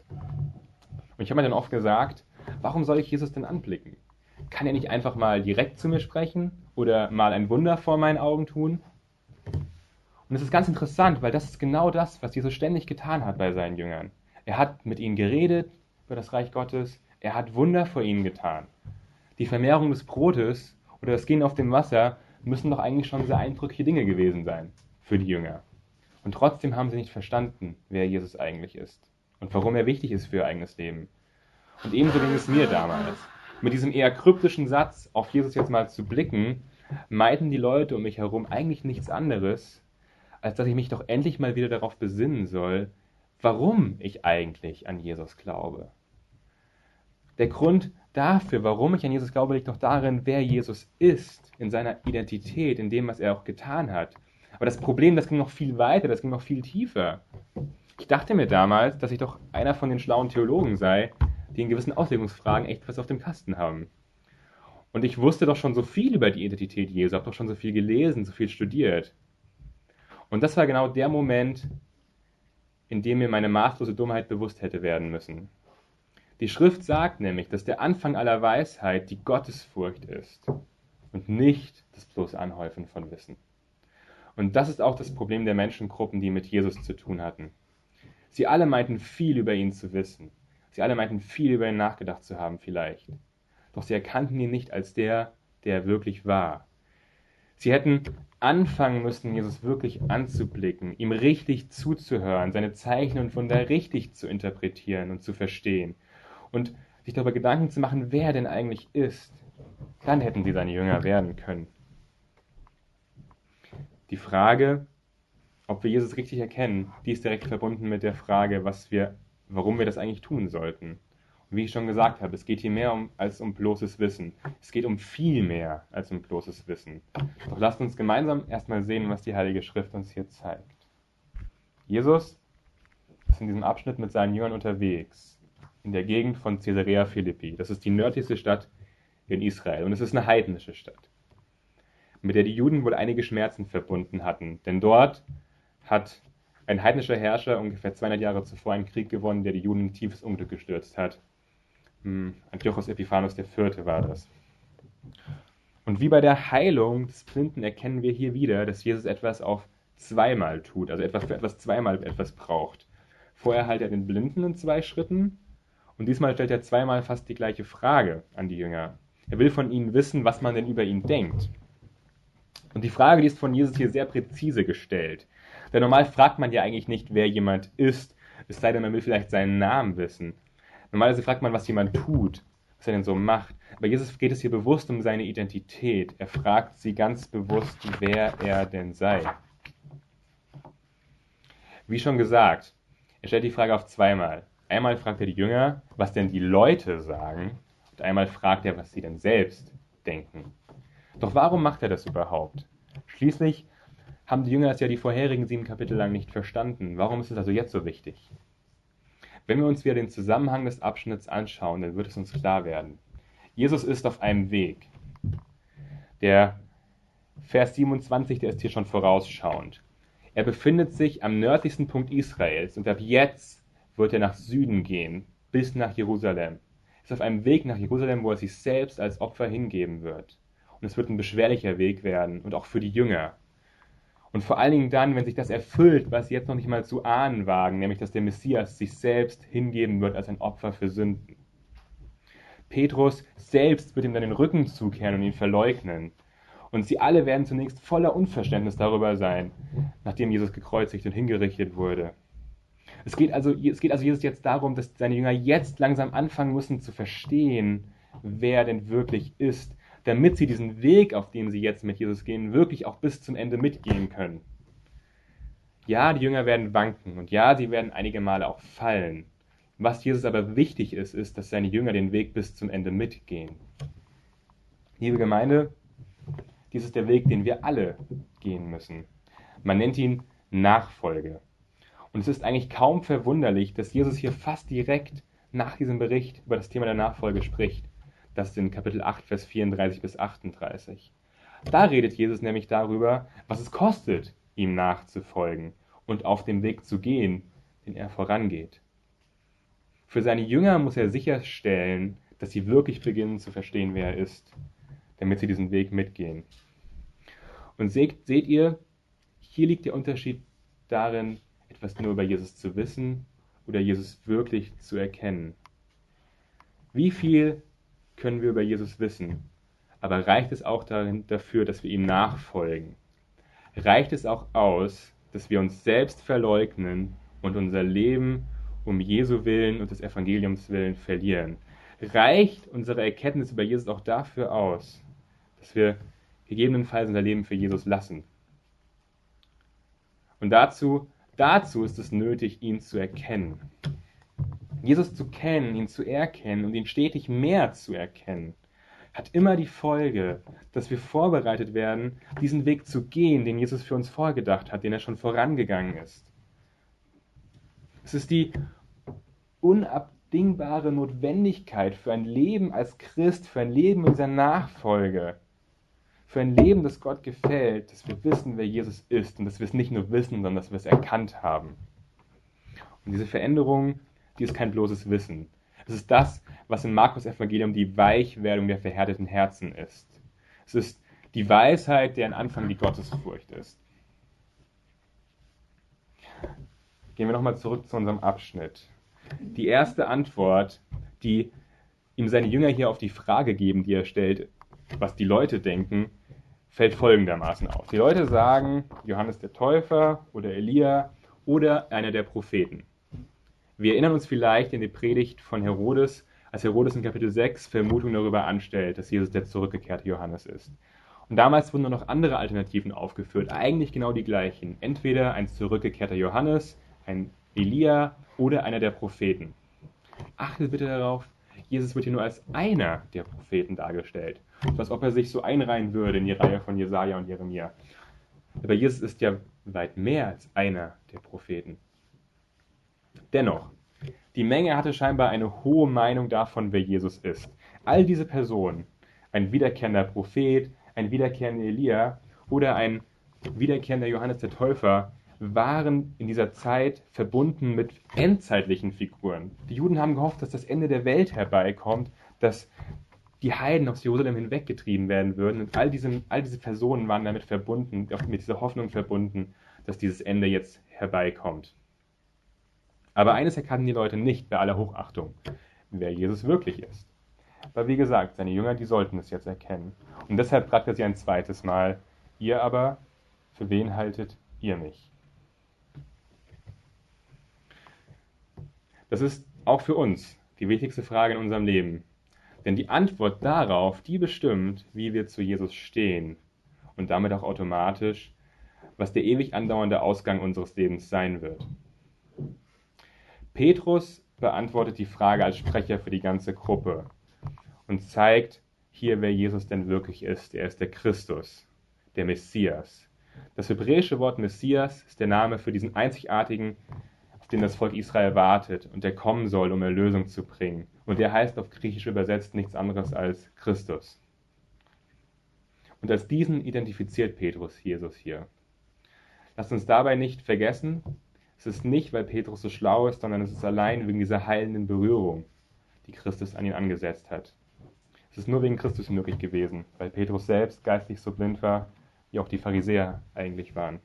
Und ich habe mir dann oft gesagt: Warum soll ich Jesus denn anblicken? Kann er nicht einfach mal direkt zu mir sprechen oder mal ein Wunder vor meinen Augen tun? Und es ist ganz interessant, weil das ist genau das, was Jesus ständig getan hat bei seinen Jüngern. Er hat mit ihnen geredet über das Reich Gottes. Er hat Wunder vor ihnen getan. Die Vermehrung des Brotes oder das Gehen auf dem Wasser müssen doch eigentlich schon sehr eindrückliche Dinge gewesen sein für die Jünger. Und trotzdem haben sie nicht verstanden, wer Jesus eigentlich ist und warum er wichtig ist für ihr eigenes Leben. Und ebenso ging es mir damals. Mit diesem eher kryptischen Satz, auf Jesus jetzt mal zu blicken, meinten die Leute um mich herum eigentlich nichts anderes, als dass ich mich doch endlich mal wieder darauf besinnen soll, warum ich eigentlich an Jesus glaube. Der Grund dafür, warum ich an Jesus glaube, liegt doch darin, wer Jesus ist, in seiner Identität, in dem, was er auch getan hat. Aber das Problem, das ging noch viel weiter, das ging noch viel tiefer. Ich dachte mir damals, dass ich doch einer von den schlauen Theologen sei, die in gewissen Auslegungsfragen echt was auf dem Kasten haben. Und ich wusste doch schon so viel über die Identität Jesu, habe doch schon so viel gelesen, so viel studiert. Und das war genau der Moment, in dem mir meine maßlose Dummheit bewusst hätte werden müssen. Die Schrift sagt nämlich, dass der Anfang aller Weisheit die Gottesfurcht ist und nicht das bloße Anhäufen von Wissen. Und das ist auch das Problem der Menschengruppen, die mit Jesus zu tun hatten. Sie alle meinten viel über ihn zu wissen. Sie alle meinten viel über ihn nachgedacht zu haben vielleicht. Doch sie erkannten ihn nicht als der, der er wirklich war. Sie hätten anfangen müssen, Jesus wirklich anzublicken, ihm richtig zuzuhören, seine Zeichen und Wunder richtig zu interpretieren und zu verstehen und sich darüber Gedanken zu machen, wer er denn eigentlich ist. Dann hätten sie seine Jünger werden können. Die Frage, ob wir Jesus richtig erkennen, die ist direkt verbunden mit der Frage, was wir, warum wir das eigentlich tun sollten. Und wie ich schon gesagt habe, es geht hier mehr um, als um bloßes Wissen. Es geht um viel mehr als um bloßes Wissen. Doch lasst uns gemeinsam erstmal sehen, was die Heilige Schrift uns hier zeigt. Jesus ist in diesem Abschnitt mit seinen Jüngern unterwegs, in der Gegend von Caesarea Philippi. Das ist die nördlichste Stadt in Israel und es ist eine heidnische Stadt, mit der die Juden wohl einige Schmerzen verbunden hatten. Denn dort hat ein heidnischer Herrscher ungefähr zweihundert Jahre zuvor einen Krieg gewonnen, der die Juden in tiefes Unglück gestürzt hat. Antiochos Epiphanes der Vierte war das. Und wie bei der Heilung des Blinden erkennen wir hier wieder, dass Jesus etwas auf zweimal tut, also etwas für etwas zweimal etwas braucht. Vorher heilt er den Blinden in zwei Schritten und diesmal stellt er zweimal fast die gleiche Frage an die Jünger. Er will von ihnen wissen, was man denn über ihn denkt. Und die Frage, die ist von Jesus hier sehr präzise gestellt. Denn normal fragt man ja eigentlich nicht, wer jemand ist, es sei denn, man will vielleicht seinen Namen wissen. Normalerweise fragt man, was jemand tut, was er denn so macht. Aber Jesus geht es hier bewusst um seine Identität. Er fragt sie ganz bewusst, wer er denn sei. Wie schon gesagt, er stellt die Frage auf zweimal. Einmal fragt er die Jünger, was denn die Leute sagen, und einmal fragt er, was sie denn selbst denken. Doch warum macht er das überhaupt? Schließlich haben die Jünger das ja die vorherigen sieben Kapitel lang nicht verstanden. Warum ist es also jetzt so wichtig? Wenn wir uns wieder den Zusammenhang des Abschnitts anschauen, dann wird es uns klar werden. Jesus ist auf einem Weg. Der Vers siebenundzwanzig, der ist hier schon vorausschauend. Er befindet sich am nördlichsten Punkt Israels und ab jetzt wird er nach Süden gehen, bis nach Jerusalem. Er ist auf einem Weg nach Jerusalem, wo er sich selbst als Opfer hingeben wird. Und es wird ein beschwerlicher Weg werden und auch für die Jünger. Und vor allen Dingen dann, wenn sich das erfüllt, was sie jetzt noch nicht mal zu ahnen wagen, nämlich dass der Messias sich selbst hingeben wird als ein Opfer für Sünden. Petrus selbst wird ihm dann den Rücken zukehren und ihn verleugnen. Und sie alle werden zunächst voller Unverständnis darüber sein, nachdem Jesus gekreuzigt und hingerichtet wurde. Es geht also, es geht also Jesus jetzt darum, dass seine Jünger jetzt langsam anfangen müssen zu verstehen, wer denn wirklich ist, damit sie diesen Weg, auf den sie jetzt mit Jesus gehen, wirklich auch bis zum Ende mitgehen können. Ja, die Jünger werden wanken und ja, sie werden einige Male auch fallen. Was Jesus aber wichtig ist, ist, dass seine Jünger den Weg bis zum Ende mitgehen. Liebe Gemeinde, dies ist der Weg, den wir alle gehen müssen. Man nennt ihn Nachfolge. Und es ist eigentlich kaum verwunderlich, dass Jesus hier fast direkt nach diesem Bericht über das Thema der Nachfolge spricht. Das ist in Kapitel acht, Vers vierunddreißig bis achtunddreißig. Da redet Jesus nämlich darüber, was es kostet, ihm nachzufolgen und auf dem Weg zu gehen, den er vorangeht. Für seine Jünger muss er sicherstellen, dass sie wirklich beginnen zu verstehen, wer er ist, damit sie diesen Weg mitgehen. Und seht, seht ihr, hier liegt der Unterschied darin, etwas nur über Jesus zu wissen oder Jesus wirklich zu erkennen. Wie viel können wir über Jesus wissen? Aber reicht es auch darin, dafür, dass wir ihm nachfolgen? Reicht es auch aus, dass wir uns selbst verleugnen und unser Leben um Jesu Willen und des Evangeliums willen verlieren? Reicht unsere Erkenntnis über Jesus auch dafür aus, dass wir gegebenenfalls unser Leben für Jesus lassen? Und dazu, dazu ist es nötig, ihn zu erkennen. Jesus zu kennen, ihn zu erkennen und ihn stetig mehr zu erkennen, hat immer die Folge, dass wir vorbereitet werden, diesen Weg zu gehen, den Jesus für uns vorgedacht hat, den er schon vorangegangen ist. Es ist die unabdingbare Notwendigkeit für ein Leben als Christ, für ein Leben in seiner Nachfolge, für ein Leben, das Gott gefällt, dass wir wissen, wer Jesus ist und dass wir es nicht nur wissen, sondern dass wir es erkannt haben. Und diese Veränderung, die ist kein bloßes Wissen. Es ist das, was im Markus-Evangelium die Weichwerdung der verhärteten Herzen ist. Es ist die Weisheit, deren Anfang die Gottesfurcht ist. Gehen wir nochmal zurück zu unserem Abschnitt. Die erste Antwort, die ihm seine Jünger hier auf die Frage geben, die er stellt, was die Leute denken, fällt folgendermaßen auf. Die Leute sagen, Johannes der Täufer oder Elia oder einer der Propheten. Wir erinnern uns vielleicht in die Predigt von Herodes, als Herodes in Kapitel sechs Vermutungen darüber anstellt, dass Jesus der zurückgekehrte Johannes ist. Und damals wurden noch andere Alternativen aufgeführt, eigentlich genau die gleichen. Entweder ein zurückgekehrter Johannes, ein Elia oder einer der Propheten. Achtet bitte darauf, Jesus wird hier nur als einer der Propheten dargestellt. Als ob er sich so einreihen würde in die Reihe von Jesaja und Jeremia. Aber Jesus ist ja weit mehr als einer der Propheten. Dennoch, die Menge hatte scheinbar eine hohe Meinung davon, wer Jesus ist. All diese Personen, ein wiederkehrender Prophet, ein wiederkehrender Elia oder ein wiederkehrender Johannes der Täufer, waren in dieser Zeit verbunden mit endzeitlichen Figuren. Die Juden haben gehofft, dass das Ende der Welt herbeikommt, dass die Heiden aus Jerusalem hinweggetrieben werden würden. Und all diese, all diese Personen waren damit verbunden, mit dieser Hoffnung verbunden, dass dieses Ende jetzt herbeikommt. Aber eines erkannten die Leute nicht bei aller Hochachtung, wer Jesus wirklich ist. Aber wie gesagt, seine Jünger, die sollten es jetzt erkennen. Und deshalb fragt er sie ein zweites Mal, ihr aber, für wen haltet ihr mich? Das ist auch für uns die wichtigste Frage in unserem Leben. Denn die Antwort darauf, die bestimmt, wie wir zu Jesus stehen und damit auch automatisch, was der ewig andauernde Ausgang unseres Lebens sein wird. Petrus beantwortet die Frage als Sprecher für die ganze Gruppe und zeigt hier, wer Jesus denn wirklich ist. Er ist der Christus, der Messias. Das hebräische Wort Messias ist der Name für diesen einzigartigen, auf den das Volk Israel wartet und der kommen soll, um Erlösung zu bringen. Und der heißt auf Griechisch übersetzt nichts anderes als Christus. Und als diesen identifiziert Petrus Jesus hier. Lasst uns dabei nicht vergessen, es ist nicht, weil Petrus so schlau ist, sondern es ist allein wegen dieser heilenden Berührung, die Christus an ihn angesetzt hat. Es ist nur wegen Christus möglich gewesen, weil Petrus selbst geistlich so blind war, wie auch die Pharisäer eigentlich waren.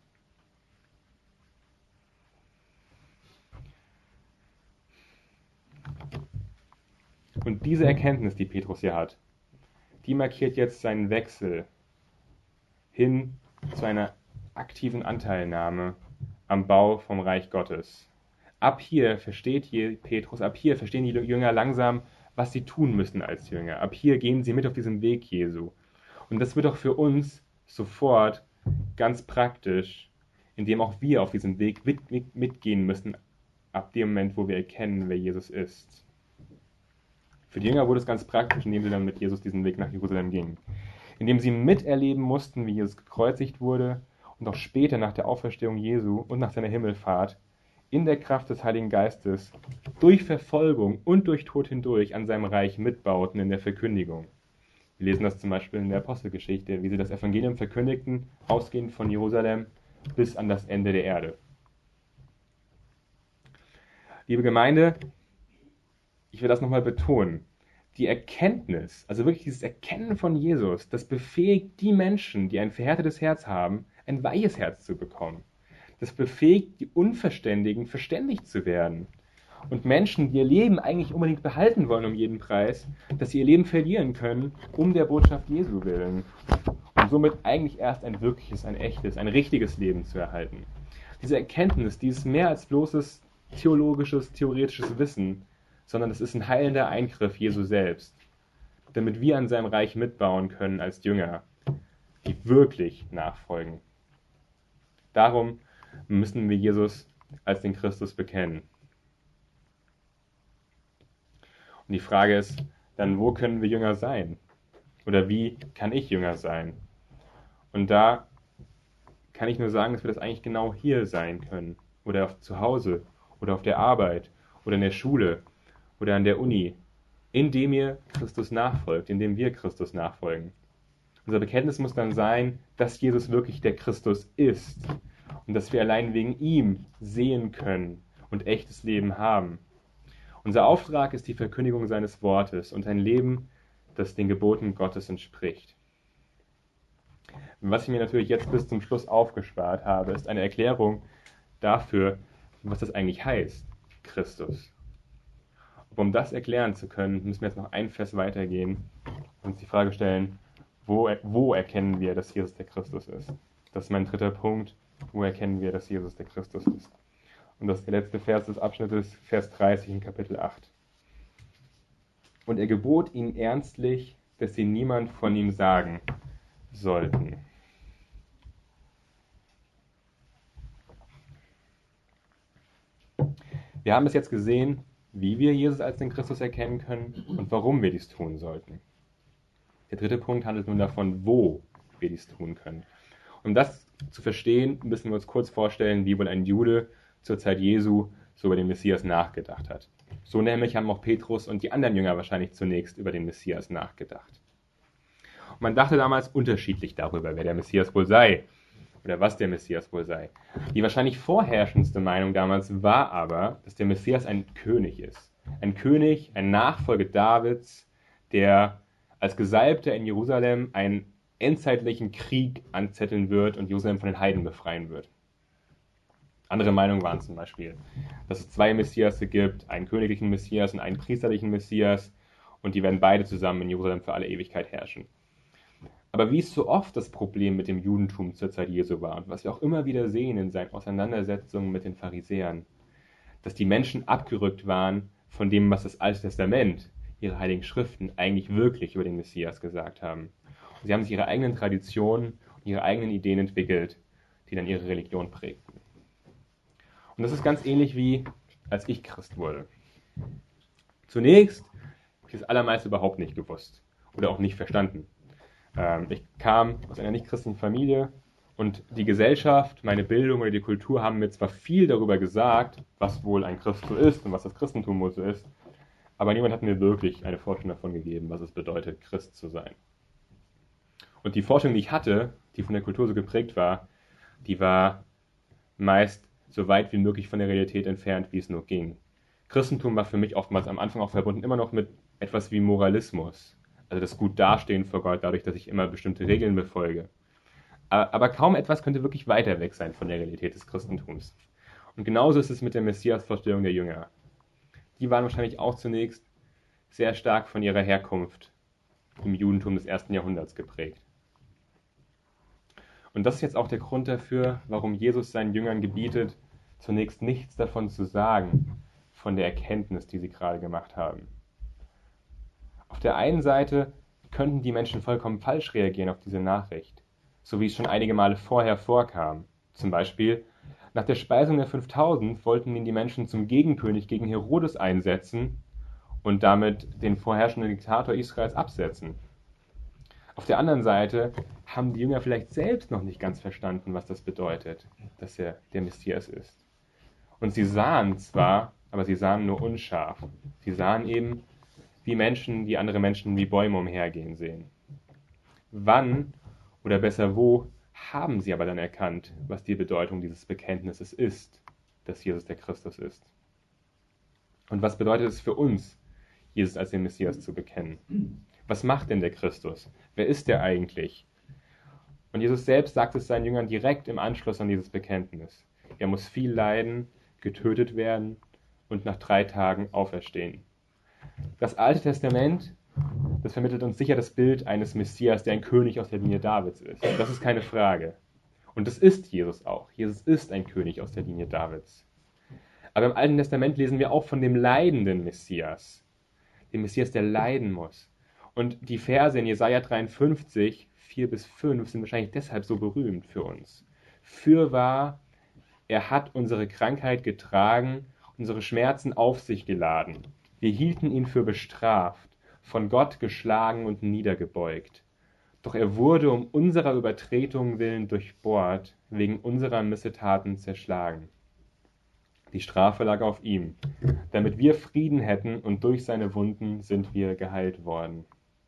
Und diese Erkenntnis, die Petrus hier hat, die markiert jetzt seinen Wechsel hin zu einer aktiven Anteilnahme am Bau vom Reich Gottes. Ab hier versteht hier Petrus, ab hier verstehen die Jünger langsam, was sie tun müssen als Jünger. Ab hier gehen sie mit auf diesem Weg Jesu. Und das wird auch für uns sofort ganz praktisch, indem auch wir auf diesem Weg mit, mit, mitgehen müssen, ab dem Moment, wo wir erkennen, wer Jesus ist. Für die Jünger wurde es ganz praktisch, indem sie dann mit Jesus diesen Weg nach Jerusalem gingen. Indem sie miterleben mussten, wie Jesus gekreuzigt wurde und auch später nach der Auferstehung Jesu und nach seiner Himmelfahrt in der Kraft des Heiligen Geistes durch Verfolgung und durch Tod hindurch an seinem Reich mitbauten in der Verkündigung. Wir lesen das zum Beispiel in der Apostelgeschichte, wie sie das Evangelium verkündigten, ausgehend von Jerusalem bis an das Ende der Erde. Liebe Gemeinde, ich will das nochmal betonen. Die Erkenntnis, also wirklich dieses Erkennen von Jesus, das befähigt die Menschen, die ein verhärtetes Herz haben, ein weiches Herz zu bekommen. Das befähigt die Unverständigen, verständigt zu werden. Und Menschen, die ihr Leben eigentlich unbedingt behalten wollen um jeden Preis, dass sie ihr Leben verlieren können, um der Botschaft Jesu willen. Und somit eigentlich erst ein wirkliches, ein echtes, ein richtiges Leben zu erhalten. Diese Erkenntnis, dieses mehr als bloßes theologisches, theoretisches Wissen, sondern es ist ein heilender Eingriff Jesu selbst, damit wir an seinem Reich mitbauen können als Jünger, die wirklich nachfolgen. Darum müssen wir Jesus als den Christus bekennen. Und die Frage ist dann, wo können wir Jünger sein? Oder wie kann ich Jünger sein? Und da kann ich nur sagen, dass wir das eigentlich genau hier sein können. Oder auf, zu Hause, oder auf der Arbeit, oder in der Schule, oder an der Uni, indem ihr Christus nachfolgt, indem wir Christus nachfolgen. Unser Bekenntnis muss dann sein, dass Jesus wirklich der Christus ist und dass wir allein wegen ihm sehen können und echtes Leben haben. Unser Auftrag ist die Verkündigung seines Wortes und ein Leben, das den Geboten Gottes entspricht. Was ich mir natürlich jetzt bis zum Schluss aufgespart habe, ist eine Erklärung dafür, was das eigentlich heißt, Christus. Aber um das erklären zu können, müssen wir jetzt noch einen Vers weitergehen und uns die Frage stellen, wo, wo erkennen wir, dass Jesus der Christus ist? Das ist mein dritter Punkt. Wo erkennen wir, dass Jesus der Christus ist? Und das ist der letzte Vers des Abschnittes, Vers dreißig in Kapitel acht. Und er gebot ihnen ernstlich, dass sie niemand von ihm sagen sollten. Wir haben es jetzt gesehen, wie wir Jesus als den Christus erkennen können und warum wir dies tun sollten. Der dritte Punkt handelt nun davon, wo wir dies tun können. Um das zu verstehen, müssen wir uns kurz vorstellen, wie wohl ein Jude zur Zeit Jesu so über den Messias nachgedacht hat. So nämlich haben auch Petrus und die anderen Jünger wahrscheinlich zunächst über den Messias nachgedacht. Und man dachte damals unterschiedlich darüber, wer der Messias wohl sei oder was der Messias wohl sei. Die wahrscheinlich vorherrschendste Meinung damals war aber, dass der Messias ein König ist. Ein König, ein Nachfolger Davids, der als Gesalbter in Jerusalem einen endzeitlichen Krieg anzetteln wird und Jerusalem von den Heiden befreien wird. Andere Meinungen waren zum Beispiel, dass es zwei Messiasse gibt, einen königlichen Messias und einen priesterlichen Messias, und die werden beide zusammen in Jerusalem für alle Ewigkeit herrschen. Aber wie es so oft das Problem mit dem Judentum zur Zeit Jesu war und was wir auch immer wieder sehen in seinen Auseinandersetzungen mit den Pharisäern, dass die Menschen abgerückt waren von dem, was das Alte Testament, ihre heiligen Schriften, eigentlich wirklich über den Messias gesagt haben. Und sie haben sich ihre eigenen Traditionen und ihre eigenen Ideen entwickelt, die dann ihre Religion prägten. Und das ist ganz ähnlich wie, als ich Christ wurde. Zunächst habe ich das allermeiste überhaupt nicht gewusst oder auch nicht verstanden. Ähm, ich kam aus einer nicht-christlichen Familie und die Gesellschaft, meine Bildung oder die Kultur haben mir zwar viel darüber gesagt, was wohl ein Christ so ist und was das Christentum wohl so ist, aber niemand hat mir wirklich eine Vorstellung davon gegeben, was es bedeutet, Christ zu sein. Und die Vorstellung, die ich hatte, die von der Kultur so geprägt war, die war meist so weit wie möglich von der Realität entfernt, wie es nur ging. Christentum war für mich oftmals am Anfang auch verbunden immer noch mit etwas wie Moralismus, also das gut Dastehen vor Gott, dadurch, dass ich immer bestimmte Regeln befolge. Aber kaum etwas könnte wirklich weiter weg sein von der Realität des Christentums. Und genauso ist es mit der Messias-Vorstellung der Jünger. Die waren wahrscheinlich auch zunächst sehr stark von ihrer Herkunft im Judentum des ersten Jahrhunderts geprägt. Und das ist jetzt auch der Grund dafür, warum Jesus seinen Jüngern gebietet, zunächst nichts davon zu sagen, von der Erkenntnis, die sie gerade gemacht haben. Auf der einen Seite könnten die Menschen vollkommen falsch reagieren auf diese Nachricht, so wie es schon einige Male vorher vorkam. Zum Beispiel, nach der Speisung der fünftausend wollten ihn die Menschen zum Gegenkönig gegen Herodes einsetzen und damit den vorherrschenden Diktator Israels absetzen. Auf der anderen Seite haben die Jünger vielleicht selbst noch nicht ganz verstanden, was das bedeutet, dass er der Messias ist. Und sie sahen zwar, aber sie sahen nur unscharf. Sie sahen eben wie Menschen, die andere Menschen wie Bäume umhergehen sehen. Wann, oder besser wo, haben sie aber dann erkannt, was die Bedeutung dieses Bekenntnisses ist, dass Jesus der Christus ist? Und was bedeutet es für uns, Jesus als den Messias zu bekennen? Was macht denn der Christus? Wer ist er eigentlich? Und Jesus selbst sagt es seinen Jüngern direkt im Anschluss an dieses Bekenntnis. Er muss viel leiden, getötet werden und nach drei Tagen auferstehen. Das Alte Testament, das vermittelt uns sicher das Bild eines Messias, der ein König aus der Linie Davids ist. Das ist keine Frage. Und das ist Jesus auch. Jesus ist ein König aus der Linie Davids. Aber im Alten Testament lesen wir auch von dem leidenden Messias. Dem Messias, der leiden muss. Und die Verse in Jesaja dreiundfünfzig, vier bis fünf, sind wahrscheinlich deshalb so berühmt für uns. Fürwahr, er hat unsere Krankheit getragen, unsere Schmerzen auf sich geladen. Wir hielten ihn für bestraft, von Gott geschlagen und niedergebeugt. Doch er wurde um unserer Übertretungen willen durchbohrt, wegen unserer Missetaten zerschlagen. Die Strafe lag auf ihm, damit wir Frieden hätten, und durch seine Wunden sind wir geheilt worden.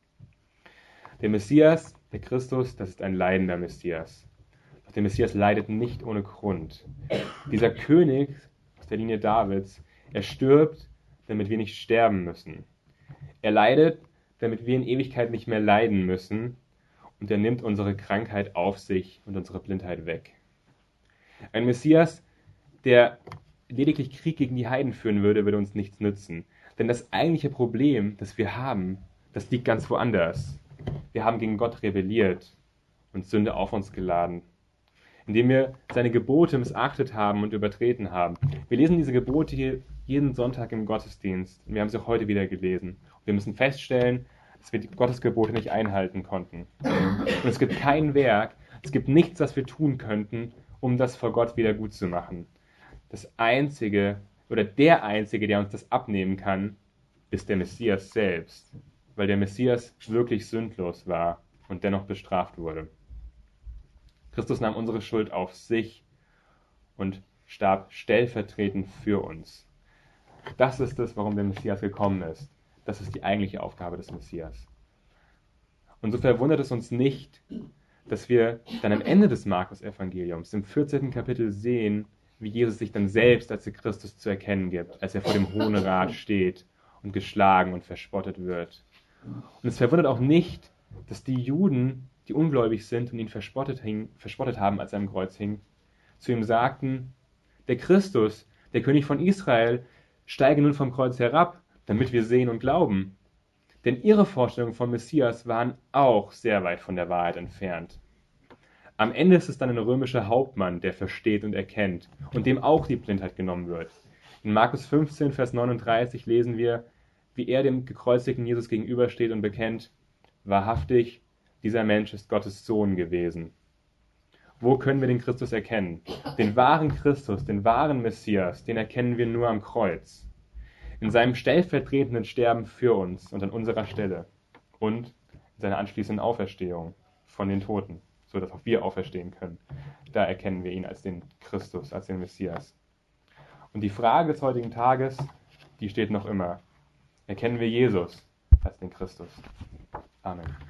Der Messias, der Christus, das ist ein leidender Messias. Doch der Messias leidet nicht ohne Grund. Dieser König aus der Linie Davids, er stirbt, damit wir nicht sterben müssen. Er leidet, damit wir in Ewigkeit nicht mehr leiden müssen, und er nimmt unsere Krankheit auf sich und unsere Blindheit weg. Ein Messias, der lediglich Krieg gegen die Heiden führen würde, würde uns nichts nützen. Denn das eigentliche Problem, das wir haben, das liegt ganz woanders. Wir haben gegen Gott rebelliert und Sünde auf uns geladen, indem wir seine Gebote missachtet haben und übertreten haben. Wir lesen diese Gebote hier jeden Sonntag im Gottesdienst und wir haben sie auch heute wieder gelesen. Und wir müssen feststellen, dass wir die Gottesgebote nicht einhalten konnten. Und es gibt kein Werk, es gibt nichts, was wir tun könnten, um das vor Gott wieder gut zu machen. Das Einzige oder der Einzige, der uns das abnehmen kann, ist der Messias selbst, weil der Messias wirklich sündlos war und dennoch bestraft wurde. Christus nahm unsere Schuld auf sich und starb stellvertretend für uns. Das ist es, warum der Messias gekommen ist. Das ist die eigentliche Aufgabe des Messias. Und so verwundert es uns nicht, dass wir dann am Ende des Markus-Evangeliums, im vierzehnten Kapitel, sehen, wie Jesus sich dann selbst als der Christus zu erkennen gibt, als er vor dem Hohen Rat steht und geschlagen und verspottet wird. Und es verwundert auch nicht, dass die Juden, die ungläubig sind und ihn verspottet, hing, verspottet haben, als er am Kreuz hing, zu ihm sagten, der Christus, der König von Israel, steige nun vom Kreuz herab, damit wir sehen und glauben. Denn ihre Vorstellungen vom Messias waren auch sehr weit von der Wahrheit entfernt. Am Ende ist es dann ein römischer Hauptmann, der versteht und erkennt und dem auch die Blindheit genommen wird. In Markus fünfzehn, Vers neununddreißig lesen wir, wie er dem gekreuzigten Jesus gegenübersteht und bekennt, wahrhaftig, dieser Mensch ist Gottes Sohn gewesen. Wo können wir den Christus erkennen? Den wahren Christus, den wahren Messias, den erkennen wir nur am Kreuz. In seinem stellvertretenden Sterben für uns und an unserer Stelle. Und in seiner anschließenden Auferstehung von den Toten, sodass auch wir auferstehen können. Da erkennen wir ihn als den Christus, als den Messias. Und die Frage des heutigen Tages, die steht noch immer. Erkennen wir Jesus als den Christus? Amen.